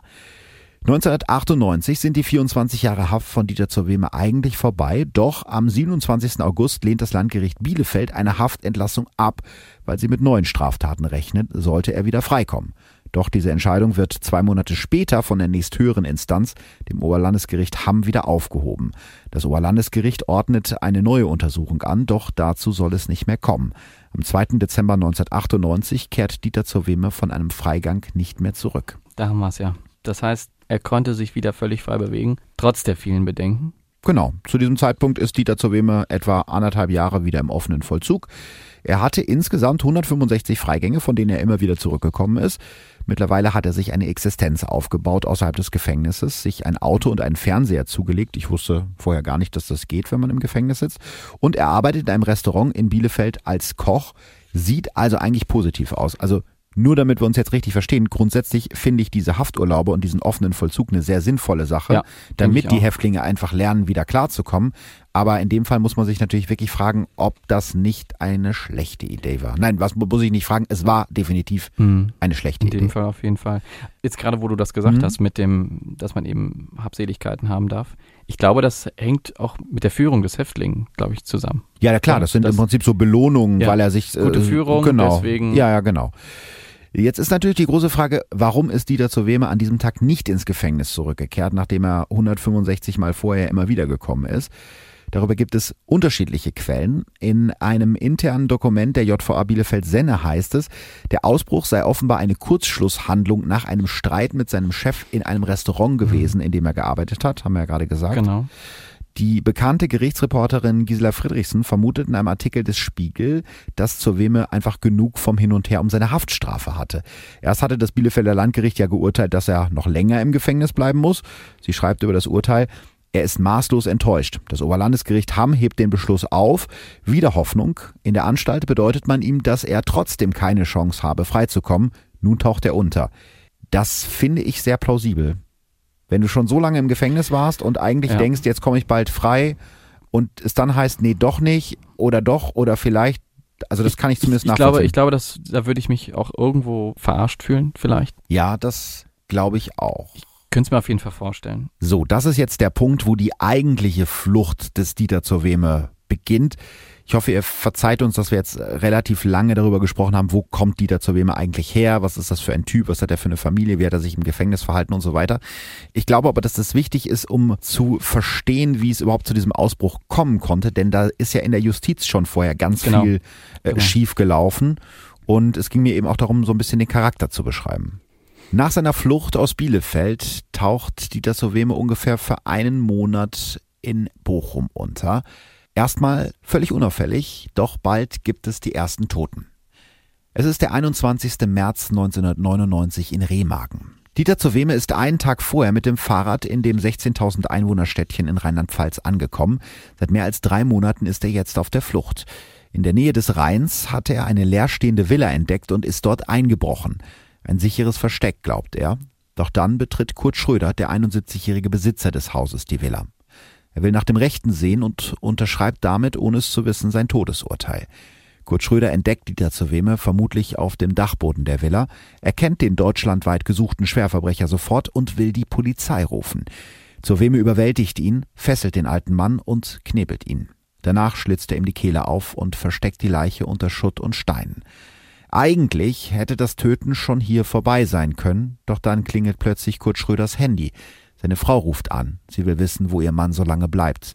1998 sind die 24 Jahre Haft von Dieter zur Weme eigentlich vorbei, doch am 27. August lehnt das Landgericht Bielefeld eine Haftentlassung ab, weil sie mit neuen Straftaten rechnet, sollte er wieder freikommen. Doch diese Entscheidung wird 2 Monate später von der nächsthöheren Instanz, dem Oberlandesgericht Hamm, wieder aufgehoben. Das Oberlandesgericht ordnet eine neue Untersuchung an, doch dazu soll es nicht mehr kommen. Am 2. Dezember 1998 kehrt Dieter zur Weme von einem Freigang nicht mehr zurück. Da haben wir es ja. Das heißt, er konnte sich wieder völlig frei bewegen, trotz der vielen Bedenken. Genau. Zu diesem Zeitpunkt ist Dieter zur Weme etwa 1,5 Jahre wieder im offenen Vollzug. Er hatte insgesamt 165 Freigänge, von denen er immer wieder zurückgekommen ist. Mittlerweile hat er sich eine Existenz aufgebaut außerhalb des Gefängnisses, sich ein Auto und einen Fernseher zugelegt. Ich wusste vorher gar nicht, dass das geht, wenn man im Gefängnis sitzt. Und er arbeitet in einem Restaurant in Bielefeld als Koch, sieht also eigentlich positiv aus. Also nur damit wir uns jetzt richtig verstehen, grundsätzlich finde ich diese Hafturlaube und diesen offenen Vollzug eine sehr sinnvolle Sache, damit die Häftlinge einfach lernen, wieder klarzukommen. Aber in dem Fall muss man sich natürlich wirklich fragen, ob das nicht eine schlechte Idee war. Nein, was muss ich nicht fragen? Es war definitiv eine schlechte Idee. In dem Fall auf jeden Fall. Jetzt gerade, wo du das gesagt hast, mit dem, dass man eben Habseligkeiten haben darf. Ich glaube, das hängt auch mit der Führung des Häftlingen, glaube ich, zusammen. Ja, klar, das sind im Prinzip so Belohnungen, weil er sich... Gute Führung, deswegen... Ja, genau. Jetzt ist natürlich die große Frage, warum ist Dieter zur Weme an diesem Tag nicht ins Gefängnis zurückgekehrt, nachdem er 165 Mal vorher immer wieder gekommen ist? Darüber gibt es unterschiedliche Quellen. In einem internen Dokument der JVA Bielefeld-Senne heißt es, der Ausbruch sei offenbar eine Kurzschlusshandlung nach einem Streit mit seinem Chef in einem Restaurant gewesen, in dem er gearbeitet hat, haben wir ja gerade gesagt. Genau. Die bekannte Gerichtsreporterin Gisela Friedrichsen vermutet in einem Artikel des Spiegel, dass zur Wehme einfach genug vom Hin und Her um seine Haftstrafe hatte. Erst hatte das Bielefelder Landgericht ja geurteilt, dass er noch länger im Gefängnis bleiben muss. Sie schreibt über das Urteil, er ist maßlos enttäuscht. Das Oberlandesgericht Hamm hebt den Beschluss auf. Wieder Hoffnung. In der Anstalt bedeutet man ihm, dass er trotzdem keine Chance habe, freizukommen. Nun taucht er unter. Das finde ich sehr plausibel. Wenn du schon so lange im Gefängnis warst und eigentlich denkst, jetzt komme ich bald frei und es dann heißt, nee, doch nicht oder doch oder vielleicht, also das kann ich zumindest nachvollziehen. Ich glaube, da würde ich mich auch irgendwo verarscht fühlen, vielleicht. Ja, das glaube ich auch. Ich könnte es mir auf jeden Fall vorstellen. So, das ist jetzt der Punkt, wo die eigentliche Flucht des Dieter zur Wehme beginnt. Ich hoffe, ihr verzeiht uns, dass wir jetzt relativ lange darüber gesprochen haben, wo kommt Dieter zur Wehme eigentlich her, was ist das für ein Typ, was hat er für eine Familie, wie hat er sich im Gefängnis verhalten und so weiter. Ich glaube aber, dass das wichtig ist, um zu verstehen, wie es überhaupt zu diesem Ausbruch kommen konnte, denn da ist ja in der Justiz schon vorher ganz viel schief gelaufen und es ging mir eben auch darum, so ein bisschen den Charakter zu beschreiben. Nach seiner Flucht aus Bielefeld taucht Dieter zur Wehme ungefähr für einen Monat in Bochum unter. Erstmal völlig unauffällig, doch bald gibt es die ersten Toten. Es ist der 21. März 1999 in Remagen. Dieter zur Wehme ist einen Tag vorher mit dem Fahrrad in dem 16.000 Einwohnerstädtchen in Rheinland-Pfalz angekommen. Seit mehr als 3 Monaten ist er jetzt auf der Flucht. In der Nähe des Rheins hatte er eine leerstehende Villa entdeckt und ist dort eingebrochen. Ein sicheres Versteck, glaubt er. Doch dann betritt Kurt Schröder, der 71-jährige Besitzer des Hauses, die Villa. Er will nach dem Rechten sehen und unterschreibt damit, ohne es zu wissen, sein Todesurteil. Kurt Schröder entdeckt Dieter zur Wehme vermutlich auf dem Dachboden der Villa, erkennt den deutschlandweit gesuchten Schwerverbrecher sofort und will die Polizei rufen. Zur Wehme überwältigt ihn, fesselt den alten Mann und knebelt ihn. Danach schlitzt er ihm die Kehle auf und versteckt die Leiche unter Schutt und Steinen. Eigentlich hätte das Töten schon hier vorbei sein können, doch dann klingelt plötzlich Kurt Schröders Handy. Seine Frau ruft an. Sie will wissen, wo ihr Mann so lange bleibt.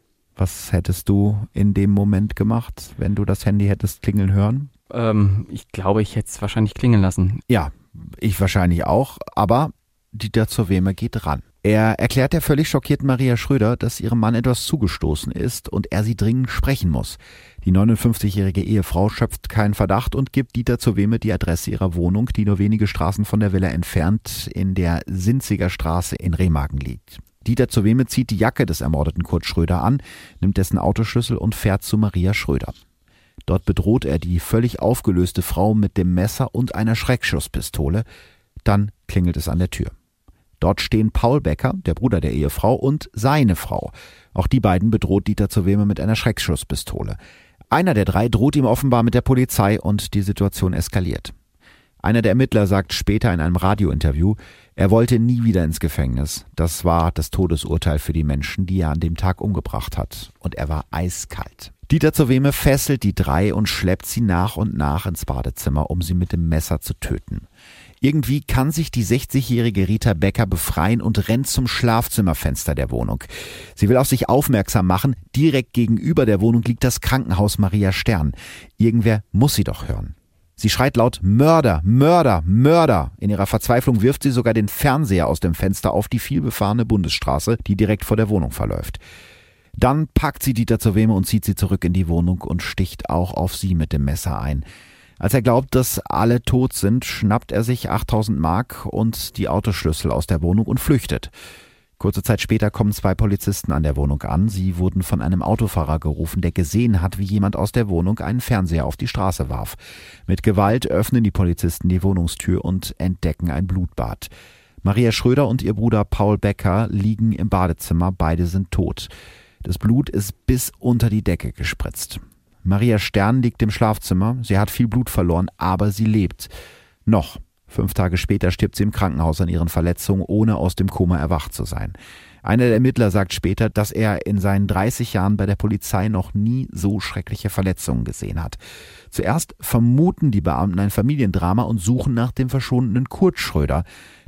Was hättest du in dem Moment gemacht, wenn du das Handy hättest klingeln hören? Ich glaube, ich hätte es wahrscheinlich klingeln lassen. Ja, ich wahrscheinlich auch, aber Dieter zur Wehme geht ran. Er erklärt der völlig schockierten Maria Schröder, dass ihrem Mann etwas zugestoßen ist und er sie dringend sprechen muss. Die 59-jährige Ehefrau schöpft keinen Verdacht und gibt Dieter zur Wehme die Adresse ihrer Wohnung, die nur wenige Straßen von der Villa entfernt in der Sinziger Straße in Remagen liegt. Dieter zur Wehme zieht die Jacke des ermordeten Kurt Schröder an, nimmt dessen Autoschlüssel und fährt zu Maria Schröder. Dort bedroht er die völlig aufgelöste Frau mit dem Messer und einer Schreckschusspistole. Dann klingelt es an der Tür. Dort stehen Paul Becker, der Bruder der Ehefrau, und seine Frau. Auch die beiden bedroht Dieter zur Wehme mit einer Schreckschusspistole. Einer der 3 droht ihm offenbar mit der Polizei und die Situation eskaliert. Einer der Ermittler sagt später in einem Radiointerview, er wollte nie wieder ins Gefängnis. Das war das Todesurteil für die Menschen, die er an dem Tag umgebracht hat. Und er war eiskalt. Dieter zur Wehme fesselt die 3 und schleppt sie nach und nach ins Badezimmer, um sie mit dem Messer zu töten. Irgendwie kann sich die 60-jährige Rita Becker befreien und rennt zum Schlafzimmerfenster der Wohnung. Sie will auf sich aufmerksam machen. Direkt gegenüber der Wohnung liegt das Krankenhaus Maria Stern. Irgendwer muss sie doch hören. Sie schreit laut Mörder, Mörder, Mörder. In ihrer Verzweiflung wirft sie sogar den Fernseher aus dem Fenster auf die vielbefahrene Bundesstraße, die direkt vor der Wohnung verläuft. Dann packt sie Dieter zur Wehme und zieht sie zurück in die Wohnung und sticht auch auf sie mit dem Messer ein. Als er glaubt, dass alle tot sind, schnappt er sich 8.000 Mark und die Autoschlüssel aus der Wohnung und flüchtet. Kurze Zeit später kommen 2 Polizisten an der Wohnung an. Sie wurden von einem Autofahrer gerufen, der gesehen hat, wie jemand aus der Wohnung einen Fernseher auf die Straße warf. Mit Gewalt öffnen die Polizisten die Wohnungstür und entdecken ein Blutbad. Maria Schröder und ihr Bruder Paul Becker liegen im Badezimmer, beide sind tot. Das Blut ist bis unter die Decke gespritzt. Maria Stern liegt im Schlafzimmer, sie hat viel Blut verloren, aber sie lebt. Noch. 5 Tage später stirbt sie im Krankenhaus an ihren Verletzungen, ohne aus dem Koma erwacht zu sein. Einer der Ermittler sagt später, dass er in seinen 30 Jahren bei der Polizei noch nie so schreckliche Verletzungen gesehen hat. Zuerst vermuten die Beamten ein Familiendrama und suchen nach dem verschwundenen Kurt Schröder.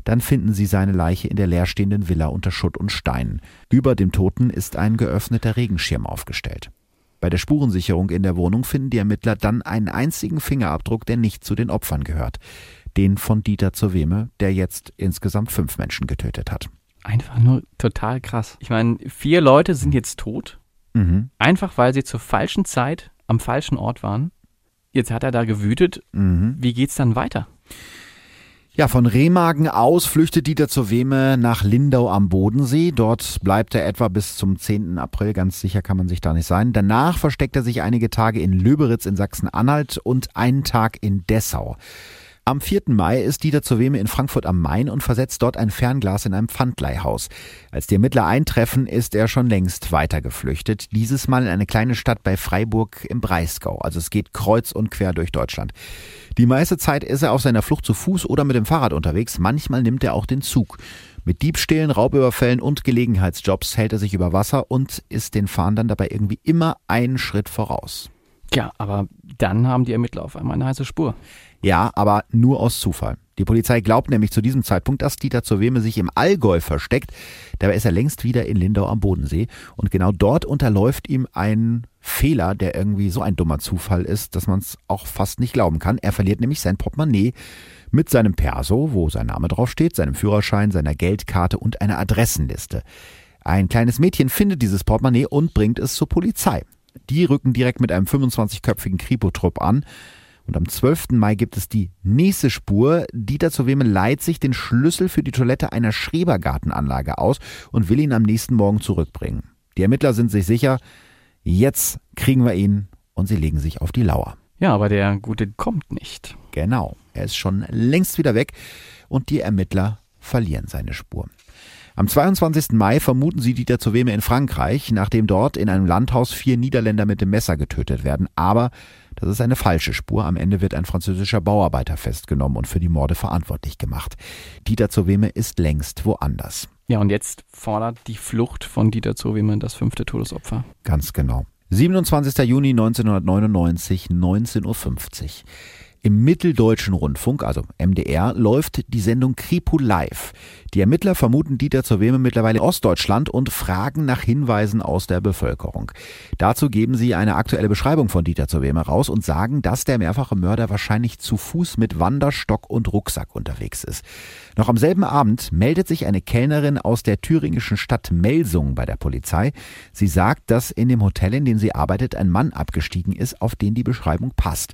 Dann finden sie seine Leiche in der leerstehenden Villa unter Schutt und Steinen. Über dem Toten ist ein geöffneter Regenschirm aufgestellt. Bei der Spurensicherung in der Wohnung finden die Ermittler dann einen einzigen Fingerabdruck, der nicht zu den Opfern gehört. Den von Dieter zur Weme, der jetzt insgesamt 5 Menschen getötet hat. Einfach nur total krass. Ich meine, 4 Leute sind jetzt tot, einfach weil sie zur falschen Zeit am falschen Ort waren. Jetzt hat er da gewütet. Wie geht's dann weiter? Ja, von Remagen aus flüchtet Dieter zur Weme nach Lindau am Bodensee. Dort bleibt er etwa bis zum 10. April, ganz sicher kann man sich da nicht sein. Danach versteckt er sich einige Tage in Löberitz in Sachsen-Anhalt und einen Tag in Dessau. Am 4. Mai ist Dieter zur Weme in Frankfurt am Main und versetzt dort ein Fernglas in einem Pfandleihhaus. Als die Ermittler eintreffen, ist er schon längst weitergeflüchtet. Dieses Mal in eine kleine Stadt bei Freiburg im Breisgau. Also es geht kreuz und quer durch Deutschland. Die meiste Zeit ist er auf seiner Flucht zu Fuß oder mit dem Fahrrad unterwegs. Manchmal nimmt er auch den Zug. Mit Diebstählen, Raubüberfällen und Gelegenheitsjobs hält er sich über Wasser und ist den Fahndern dabei irgendwie immer einen Schritt voraus. Ja, aber dann haben die Ermittler auf einmal eine heiße Spur. Ja, aber nur aus Zufall. Die Polizei glaubt nämlich zu diesem Zeitpunkt, dass Dieter zur Weme sich im Allgäu versteckt. Dabei ist er längst wieder in Lindau am Bodensee. Und genau dort unterläuft ihm ein Fehler, der irgendwie so ein dummer Zufall ist, dass man es auch fast nicht glauben kann. Er verliert nämlich sein Portemonnaie mit seinem Perso, wo sein Name draufsteht, seinem Führerschein, seiner Geldkarte und einer Adressenliste. Ein kleines Mädchen findet dieses Portemonnaie und bringt es zur Polizei. Die rücken direkt mit einem 25-köpfigen Kripo-Trupp an. Und am 12. Mai gibt es die nächste Spur. Dieter zur Weme leiht sich den Schlüssel für die Toilette einer Schrebergartenanlage aus und will ihn am nächsten Morgen zurückbringen. Die Ermittler sind sich sicher, jetzt kriegen wir ihn, und sie legen sich auf die Lauer. Ja, aber der Gute kommt nicht. Genau, er ist schon längst wieder weg und die Ermittler verlieren seine Spur. Am 22. Mai vermuten sie Dieter zur Weme in Frankreich, nachdem dort in einem Landhaus 4 Niederländer mit dem Messer getötet werden. Aber das ist eine falsche Spur. Am Ende wird ein französischer Bauarbeiter festgenommen und für die Morde verantwortlich gemacht. Dieter zur Weme ist längst woanders. Ja, und jetzt fordert die Flucht von Dieter zur Weme das 5. Todesopfer. Ganz genau. 27. Juni 1999, 19:50 Uhr. Im Mitteldeutschen Rundfunk, also MDR, läuft die Sendung Kripo Live. Die Ermittler vermuten Dieter zur Weme mittlerweile in Ostdeutschland und fragen nach Hinweisen aus der Bevölkerung. Dazu geben sie eine aktuelle Beschreibung von Dieter zur Weme raus und sagen, dass der mehrfache Mörder wahrscheinlich zu Fuß mit Wanderstock und Rucksack unterwegs ist. Noch am selben Abend meldet sich eine Kellnerin aus der thüringischen Stadt Melsungen bei der Polizei. Sie sagt, dass in dem Hotel, in dem sie arbeitet, ein Mann abgestiegen ist, auf den die Beschreibung passt.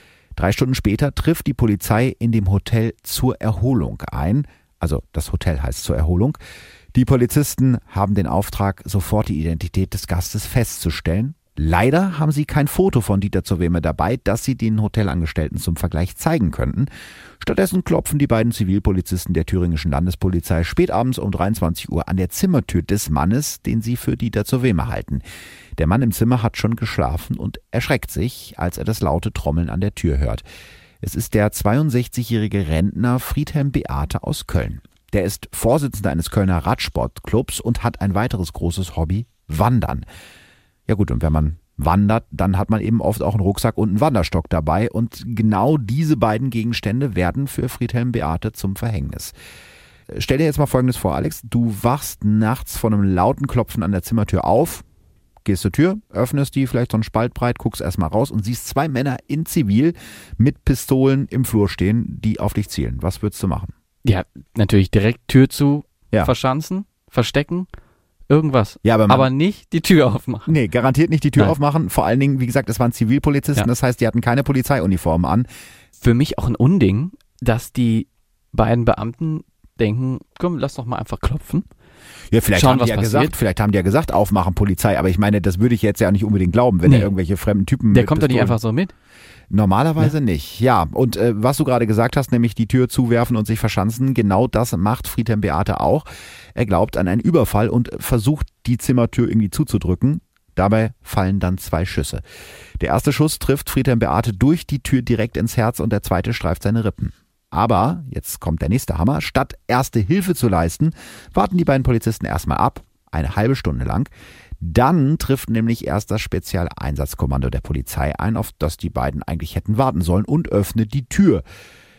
3 Stunden später trifft die Polizei in dem Hotel zur Erholung ein. Also das Hotel heißt zur Erholung. Die Polizisten haben den Auftrag, sofort die Identität des Gastes festzustellen. Leider haben sie kein Foto von Dieter zur Weme dabei, das sie den Hotelangestellten zum Vergleich zeigen könnten. Stattdessen klopfen die beiden Zivilpolizisten der thüringischen Landespolizei spätabends um 23 Uhr an der Zimmertür des Mannes, den sie für Dieter zur Weme halten. Der Mann im Zimmer hat schon geschlafen und erschreckt sich, als er das laute Trommeln an der Tür hört. Es ist der 62-jährige Rentner Friedhelm Beate aus Köln. Der ist Vorsitzender eines Kölner Radsportclubs und hat ein weiteres großes Hobby: Wandern. Ja gut, und wenn man wandert, dann hat man eben oft auch einen Rucksack und einen Wanderstock dabei. Und genau diese beiden Gegenstände werden für Friedhelm Beate zum Verhängnis. Stell dir jetzt mal Folgendes vor, Alex. Du wachst nachts von einem lauten Klopfen an der Zimmertür auf, gehst zur Tür, öffnest die vielleicht so einen Spalt breit, guckst erstmal raus und siehst 2 Männer in Zivil mit Pistolen im Flur stehen, die auf dich zielen. Was würdest du machen? Ja, natürlich direkt Tür zu verschanzen, verstecken. Irgendwas. Ja, aber nicht die Tür aufmachen. Nee, garantiert nicht die Tür aufmachen. Vor allen Dingen, wie gesagt, es waren Zivilpolizisten, das heißt, die hatten keine Polizeiuniformen an. Für mich auch ein Unding, dass die beiden Beamten denken, komm, lass doch mal einfach klopfen. Ja, vielleicht haben die ja gesagt, aufmachen, Polizei. Aber ich meine, das würde ich jetzt ja nicht unbedingt glauben, wenn er irgendwelche fremden Typen Der kommt doch nicht einfach so mit. Normalerweise nicht, ja. Und was du gerade gesagt hast, nämlich die Tür zuwerfen und sich verschanzen, genau das macht Friedhelm Beate auch. Er glaubt an einen Überfall und versucht, die Zimmertür irgendwie zuzudrücken. Dabei fallen dann 2 Schüsse. Der erste Schuss trifft Friedhelm Beate durch die Tür direkt ins Herz und der zweite streift seine Rippen. Aber, jetzt kommt der nächste Hammer, statt erste Hilfe zu leisten, warten die beiden Polizisten erstmal ab, eine halbe Stunde lang. Dann trifft nämlich erst das Spezialeinsatzkommando der Polizei ein, auf das die beiden eigentlich hätten warten sollen, und öffnet die Tür.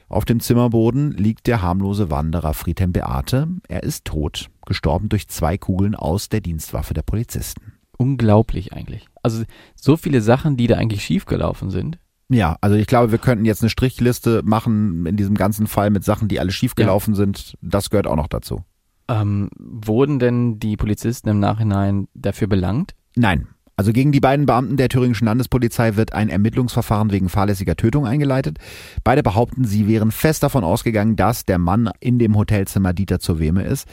Auf dem Zimmerboden liegt der harmlose Wanderer Friedhelm Beate. Er ist tot, gestorben durch 2 Kugeln aus der Dienstwaffe der Polizisten. Unglaublich eigentlich. Also so viele Sachen, die da eigentlich schiefgelaufen sind. Ja, also ich glaube, wir könnten jetzt eine Strichliste machen in diesem ganzen Fall mit Sachen, die alle schiefgelaufen sind. Das gehört auch noch dazu. Wurden denn die Polizisten im Nachhinein dafür belangt? Nein. Also gegen die beiden Beamten der Thüringischen Landespolizei wird ein Ermittlungsverfahren wegen fahrlässiger Tötung eingeleitet. Beide behaupten, sie wären fest davon ausgegangen, dass der Mann in dem Hotelzimmer Dieter zur Weme ist.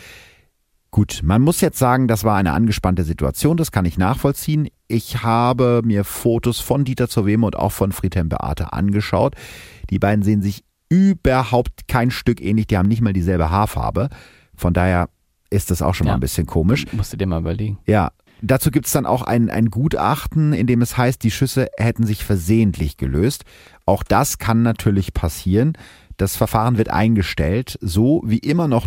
Gut, man muss jetzt sagen, das war eine angespannte Situation, das kann ich nachvollziehen. Ich habe mir Fotos von Dieter zur Weme und auch von Friedhelm Beate angeschaut. Die beiden sehen sich überhaupt kein Stück ähnlich, die haben nicht mal dieselbe Haarfarbe. Von daher ist das auch schon mal ein bisschen komisch. Musst du dir mal überlegen. Ja. Dazu gibt es dann auch ein Gutachten, in dem es heißt, die Schüsse hätten sich versehentlich gelöst. Auch das kann natürlich passieren. Das Verfahren wird eingestellt, so wie immer noch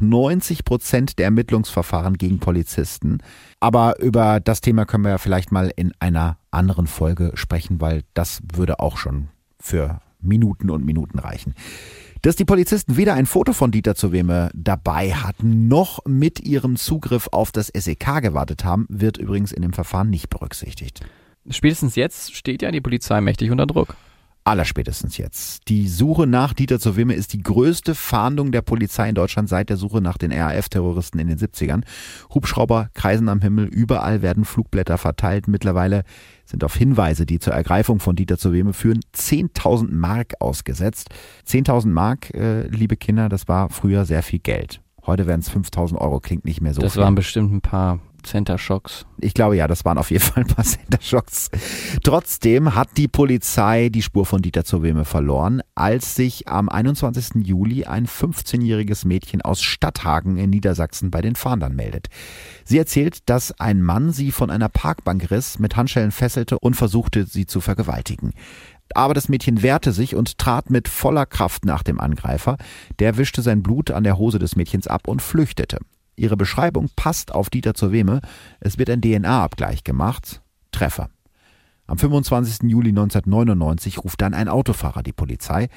90% der Ermittlungsverfahren gegen Polizisten. Aber über das Thema können wir ja vielleicht mal in einer anderen Folge sprechen, weil das würde auch schon für Minuten und Minuten reichen. Dass die Polizisten weder ein Foto von Dieter zur Weme dabei hatten, noch mit ihrem Zugriff auf das SEK gewartet haben, wird übrigens in dem Verfahren nicht berücksichtigt. Spätestens jetzt steht ja die Polizei mächtig unter Druck. Allerspätestens jetzt. Die Suche nach Dieter zur Weme ist die größte Fahndung der Polizei in Deutschland seit der Suche nach den RAF-Terroristen in den 70ern. Hubschrauber kreisen am Himmel, überall werden Flugblätter verteilt. Mittlerweile sind auf Hinweise, die zur Ergreifung von Dieter zur Weme führen, 10.000 Mark ausgesetzt. 10.000 Mark, liebe Kinder, das war früher sehr viel Geld. Heute wären es 5.000 Euro, klingt nicht mehr so viel. Das waren bestimmt ein paar Center-Shocks. Ich glaube ja, das waren auf jeden Fall ein paar Center-Shocks. Trotzdem hat die Polizei die Spur von Dieter zur Weme verloren, als sich am 21. Juli ein 15-jähriges Mädchen aus Stadthagen in Niedersachsen bei den Fahndern meldet. Sie erzählt, dass ein Mann sie von einer Parkbank riss, mit Handschellen fesselte und versuchte, sie zu vergewaltigen. Aber das Mädchen wehrte sich und trat mit voller Kraft nach dem Angreifer. Der wischte sein Blut an der Hose des Mädchens ab und flüchtete. Ihre Beschreibung passt auf Dieter zur Weme. Es wird ein DNA-Abgleich gemacht. Treffer. Am 25. Juli 1999 ruft dann ein Autofahrer die Polizei.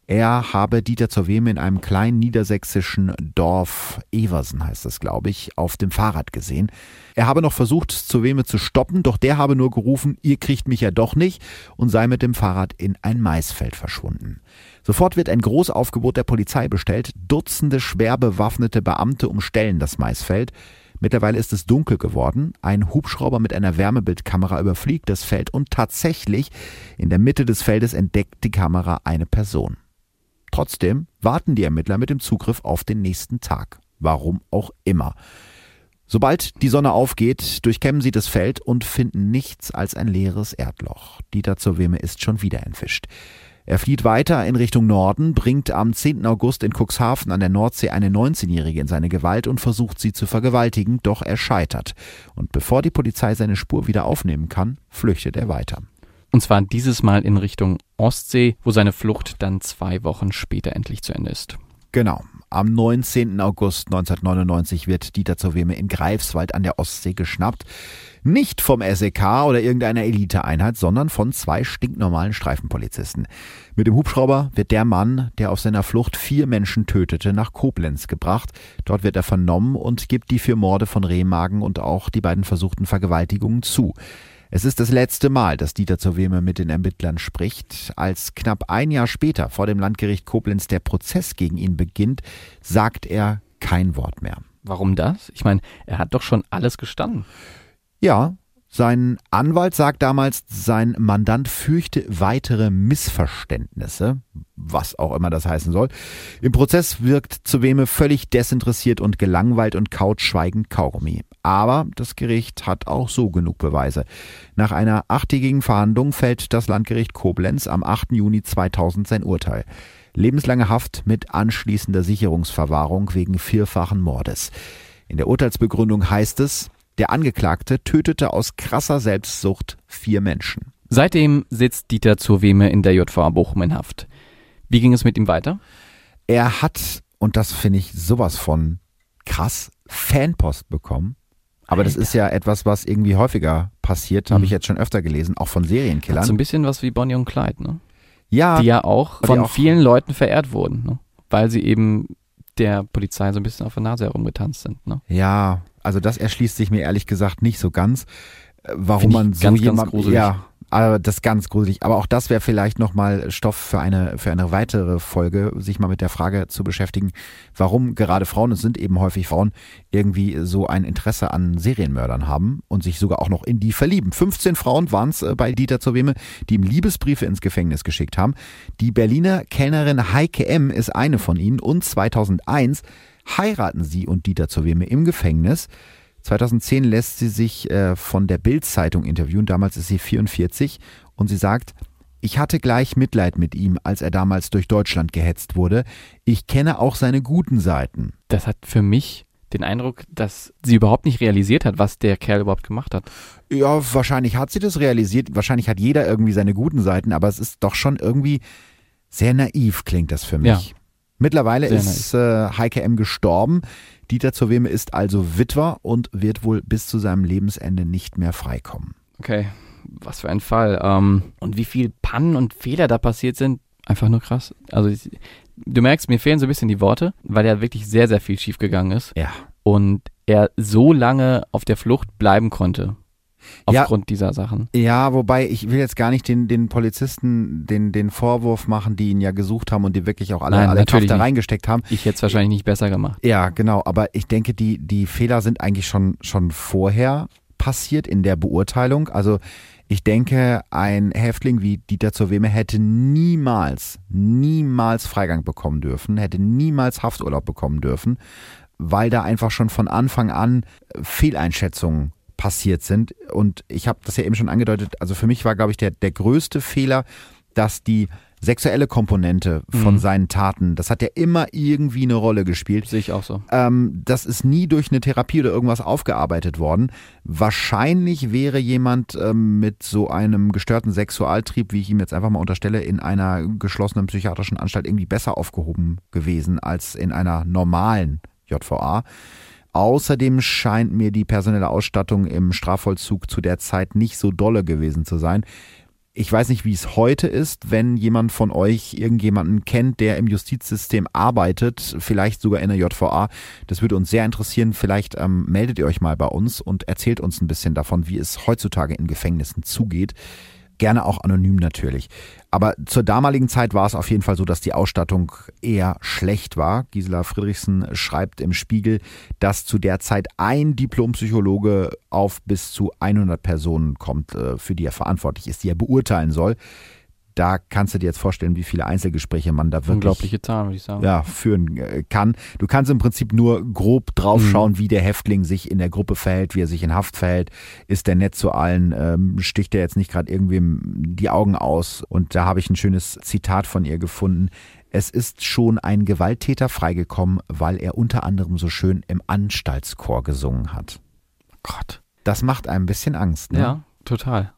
Er habe Dieter zur Weme in einem kleinen niedersächsischen Dorf, Eversen heißt es, glaube ich, auf dem Fahrrad gesehen. Er habe noch versucht, zur Weme zu stoppen, doch der habe nur gerufen, ihr kriegt mich ja doch nicht, und sei mit dem Fahrrad in ein Maisfeld verschwunden. Sofort wird ein Großaufgebot der Polizei bestellt. Dutzende schwer bewaffnete Beamte umstellen das Maisfeld. Mittlerweile ist es dunkel geworden. Ein Hubschrauber mit einer Wärmebildkamera überfliegt das Feld und tatsächlich in der Mitte des Feldes entdeckt die Kamera eine Person. Trotzdem warten die Ermittler mit dem Zugriff auf den nächsten Tag. Warum auch immer. Sobald die Sonne aufgeht, durchkämmen sie das Feld und finden nichts als ein leeres Erdloch. Dieter zur Weme ist schon wieder entwischt. Er flieht weiter in Richtung Norden, bringt am 10. August in Cuxhaven an der Nordsee eine 19-Jährige in seine Gewalt und versucht sie zu vergewaltigen, doch er scheitert. Und bevor die Polizei seine Spur wieder aufnehmen kann, flüchtet er weiter. Und zwar dieses Mal in Richtung Ostsee, wo seine Flucht dann 2 Wochen später endlich zu Ende ist. Genau. Am 19. August 1999 wird Dieter zur Weme in Greifswald an der Ostsee geschnappt. Nicht vom SEK oder irgendeiner Eliteeinheit, sondern von 2 stinknormalen Streifenpolizisten. Mit dem Hubschrauber wird der Mann, der auf seiner Flucht 4 Menschen tötete, nach Koblenz gebracht. Dort wird er vernommen und gibt die 4 Morde von Remagen und auch die beiden versuchten Vergewaltigungen zu. Es ist das letzte Mal, dass Dieter zur Weme mit den Ermittlern spricht. Als knapp ein Jahr später vor dem Landgericht Koblenz der Prozess gegen ihn beginnt, sagt er kein Wort mehr. Warum das? Ich meine, er hat doch schon alles gestanden. Ja, sein Anwalt sagt damals, sein Mandant fürchte weitere Missverständnisse, was auch immer das heißen soll. Im Prozess wirkt zur Weme völlig desinteressiert und gelangweilt und kaut schweigend Kaugummi. Aber das Gericht hat auch so genug Beweise. Nach einer 8-tägigen Verhandlung fällt das Landgericht Koblenz am 8. Juni 2000 sein Urteil. Lebenslange Haft mit anschließender Sicherungsverwahrung wegen 4-fachen Mordes. In der Urteilsbegründung heißt es, der Angeklagte tötete aus krasser Selbstsucht 4 Menschen. Seitdem sitzt Dieter zur Weme in der JVA Bochum in Haft. Wie ging es mit ihm weiter? Er hat, und das finde ich sowas von krass, Fanpost bekommen. Aber das ist ja etwas, was irgendwie häufiger passiert, habe ich jetzt schon öfter gelesen, auch von Serienkillern. Hat so ein bisschen was wie Bonnie und Clyde, ne? Ja. Die ja auch von vielen Leuten verehrt wurden, ne? Weil sie eben der Polizei so ein bisschen auf der Nase herumgetanzt sind. Ne? Ja, also das erschließt sich mir ehrlich gesagt nicht so ganz, warum man so ganz, jemand... ganz gruselig. Ja, aber das ist ganz gruselig. Aber auch das wäre vielleicht nochmal Stoff für eine weitere Folge, sich mal mit der Frage zu beschäftigen, warum gerade Frauen, es sind eben häufig Frauen, irgendwie so ein Interesse an Serienmördern haben und sich sogar auch noch in die verlieben. 15 Frauen waren es bei Dieter zur Weme, die ihm Liebesbriefe ins Gefängnis geschickt haben. Die Berliner Kellnerin Heike M. ist eine von ihnen und 2001 heiraten sie und Dieter zur Weme im Gefängnis. 2010 lässt sie sich von der Bild-Zeitung interviewen, damals ist sie 44 und sie sagt, ich hatte gleich Mitleid mit ihm, als er damals durch Deutschland gehetzt wurde. Ich kenne auch seine guten Seiten. Das hat für mich den Eindruck, dass sie überhaupt nicht realisiert hat, was der Kerl überhaupt gemacht hat. Ja, wahrscheinlich hat sie das realisiert, wahrscheinlich hat jeder irgendwie seine guten Seiten, aber es ist doch schon irgendwie sehr naiv, klingt das für mich. Ja. Mittlerweile ist Heike M. gestorben. Dieter zur Weme ist also Witwer und wird wohl bis zu seinem Lebensende nicht mehr freikommen. Okay, was für ein Fall. Und wie viel Pannen und Fehler da passiert sind, einfach nur krass. Also du merkst, mir fehlen so ein bisschen die Worte, weil ja wirklich sehr, sehr viel schiefgegangen ist. Ja. Und er so lange auf der Flucht bleiben konnte. Aufgrund dieser Sachen. Ja, wobei ich will jetzt gar nicht den Polizisten den Vorwurf machen, die ihn ja gesucht haben und die wirklich auch alle Kraft da reingesteckt haben. Ich hätte es wahrscheinlich nicht besser gemacht. Ja, genau. Aber ich denke, die Fehler sind eigentlich schon vorher passiert in der Beurteilung. Also ich denke, ein Häftling wie Dieter zur Weme hätte niemals Freigang bekommen dürfen, hätte niemals Hafturlaub bekommen dürfen, weil da einfach schon von Anfang an Fehleinschätzungen passiert sind. Und ich habe das ja eben schon angedeutet, also für mich war, glaube ich, der größte Fehler, dass die sexuelle Komponente von seinen Taten, das hat ja immer irgendwie eine Rolle gespielt. Sehe ich auch so. Das ist nie durch eine Therapie oder irgendwas aufgearbeitet worden. Wahrscheinlich wäre jemand mit so einem gestörten Sexualtrieb, wie ich ihm jetzt einfach mal unterstelle, in einer geschlossenen psychiatrischen Anstalt irgendwie besser aufgehoben gewesen als in einer normalen JVA. Außerdem scheint mir die personelle Ausstattung im Strafvollzug zu der Zeit nicht so dolle gewesen zu sein. Ich weiß nicht, wie es heute ist, wenn jemand von euch irgendjemanden kennt, der im Justizsystem arbeitet, vielleicht sogar in der JVA. Das würde uns sehr interessieren. Vielleicht meldet ihr euch mal bei uns und erzählt uns ein bisschen davon, wie es heutzutage in Gefängnissen zugeht. Gerne auch anonym natürlich. Aber zur damaligen Zeit war es auf jeden Fall so, dass die Ausstattung eher schlecht war. Gisela Friedrichsen schreibt im Spiegel, dass zu der Zeit ein Diplompsychologe auf bis zu 100 Personen kommt, für die er verantwortlich ist, die er beurteilen soll. Da kannst du dir jetzt vorstellen, wie viele Einzelgespräche man da wirklich unglaubliche Zahlen, würde ich sagen. Ja, führen kann. Du kannst im Prinzip nur grob draufschauen, wie der Häftling sich in der Gruppe verhält, wie er sich in Haft verhält. Ist der nett zu allen? Sticht er jetzt nicht gerade irgendwem die Augen aus? Und da habe ich ein schönes Zitat von ihr gefunden. Es ist schon ein Gewalttäter freigekommen, weil er unter anderem so schön im Anstaltschor gesungen hat. Gott. Das macht einem ein bisschen Angst, ne? Ja, total.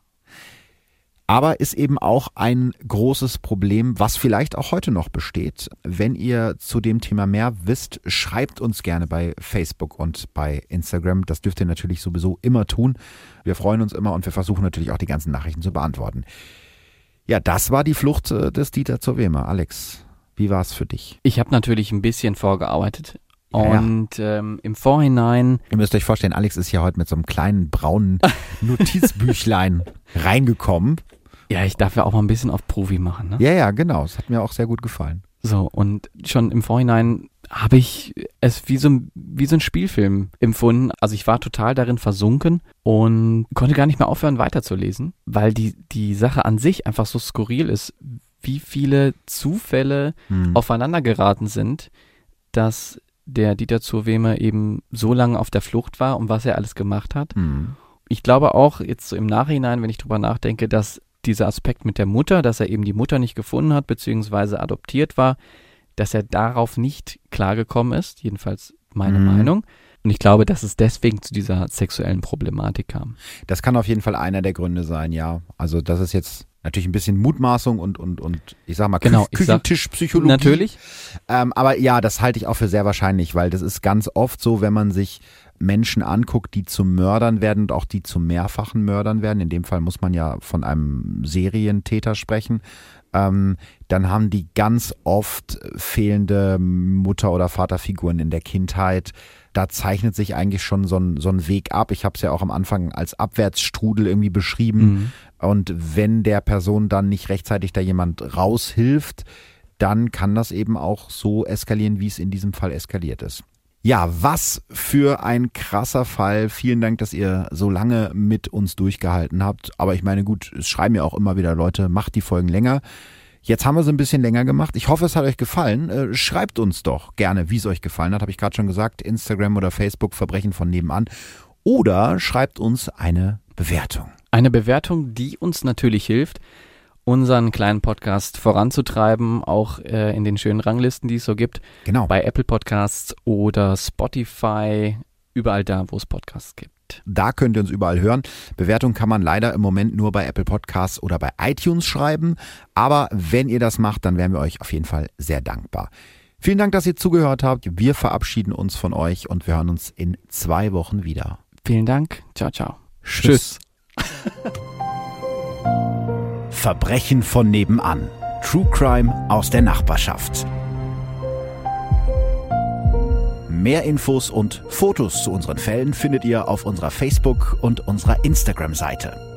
Aber ist eben auch ein großes Problem, was vielleicht auch heute noch besteht. Wenn ihr zu dem Thema mehr wisst, schreibt uns gerne bei Facebook und bei Instagram. Das dürft ihr natürlich sowieso immer tun. Wir freuen uns immer und wir versuchen natürlich auch die ganzen Nachrichten zu beantworten. Ja, das war die Flucht des Dieter zur Weme. Alex, wie war es für dich? Ich habe natürlich ein bisschen vorgearbeitet. Und im Vorhinein... Ihr müsst euch vorstellen, Alex ist hier heute mit so einem kleinen braunen Notizbüchlein reingekommen. Ja, ich darf ja auch mal ein bisschen auf Profi machen, ne? Ja, genau. Das hat mir auch sehr gut gefallen. So, und schon im Vorhinein habe ich es wie so ein Spielfilm empfunden. Also ich war total darin versunken und konnte gar nicht mehr aufhören weiterzulesen, weil die Sache an sich einfach so skurril ist, wie viele Zufälle aufeinander geraten sind, dass der Dieter zur Weme eben so lange auf der Flucht war und was er alles gemacht hat. Ich glaube auch jetzt so im Nachhinein, wenn ich drüber nachdenke, dass dieser Aspekt mit der Mutter, dass er eben die Mutter nicht gefunden hat, beziehungsweise adoptiert war, dass er darauf nicht klargekommen ist, jedenfalls meine Meinung. Und ich glaube, dass es deswegen zu dieser sexuellen Problematik kam. Das kann auf jeden Fall einer der Gründe sein, ja. Also das ist jetzt natürlich ein bisschen Mutmaßung und ich sag mal Küchentischpsychologie. Natürlich. Aber ja, das halte ich auch für sehr wahrscheinlich, weil das ist ganz oft so, wenn man sich Menschen anguckt, die zu Mördern werden und auch die zu mehrfachen Mördern werden. In dem Fall muss man ja von einem Serientäter sprechen. dann haben die ganz oft fehlende Mutter- oder Vaterfiguren in der Kindheit. Da zeichnet sich eigentlich schon so ein Weg ab. Ich habe es ja auch am Anfang als Abwärtsstrudel irgendwie beschrieben. Und wenn der Person dann nicht rechtzeitig da jemand raushilft, dann kann das eben auch so eskalieren, wie es in diesem Fall eskaliert ist. Ja, was für ein krasser Fall. Vielen Dank, dass ihr so lange mit uns durchgehalten habt. Aber ich meine, gut, es schreiben ja auch immer wieder Leute, macht die Folgen länger. Jetzt haben wir sie ein bisschen länger gemacht. Ich hoffe, es hat euch gefallen. Schreibt uns doch gerne, wie es euch gefallen hat. Habe ich gerade schon gesagt. Instagram oder Facebook, Verbrechen von nebenan. Oder schreibt uns eine Bewertung. Eine Bewertung, die uns natürlich hilft, unseren kleinen Podcast voranzutreiben, auch in den schönen Ranglisten, die es so gibt. Genau. Bei Apple Podcasts oder Spotify, überall da, wo es Podcasts gibt. Da könnt ihr uns überall hören. Bewertung kann man leider im Moment nur bei Apple Podcasts oder bei iTunes schreiben. Aber wenn ihr das macht, dann wären wir euch auf jeden Fall sehr dankbar. Vielen Dank, dass ihr zugehört habt. Wir verabschieden uns von euch und wir hören uns in 2 Wochen wieder. Vielen Dank. Ciao, ciao. Tschüss. Verbrechen von nebenan. True Crime aus der Nachbarschaft. Mehr Infos und Fotos zu unseren Fällen findet ihr auf unserer Facebook- und unserer Instagram-Seite.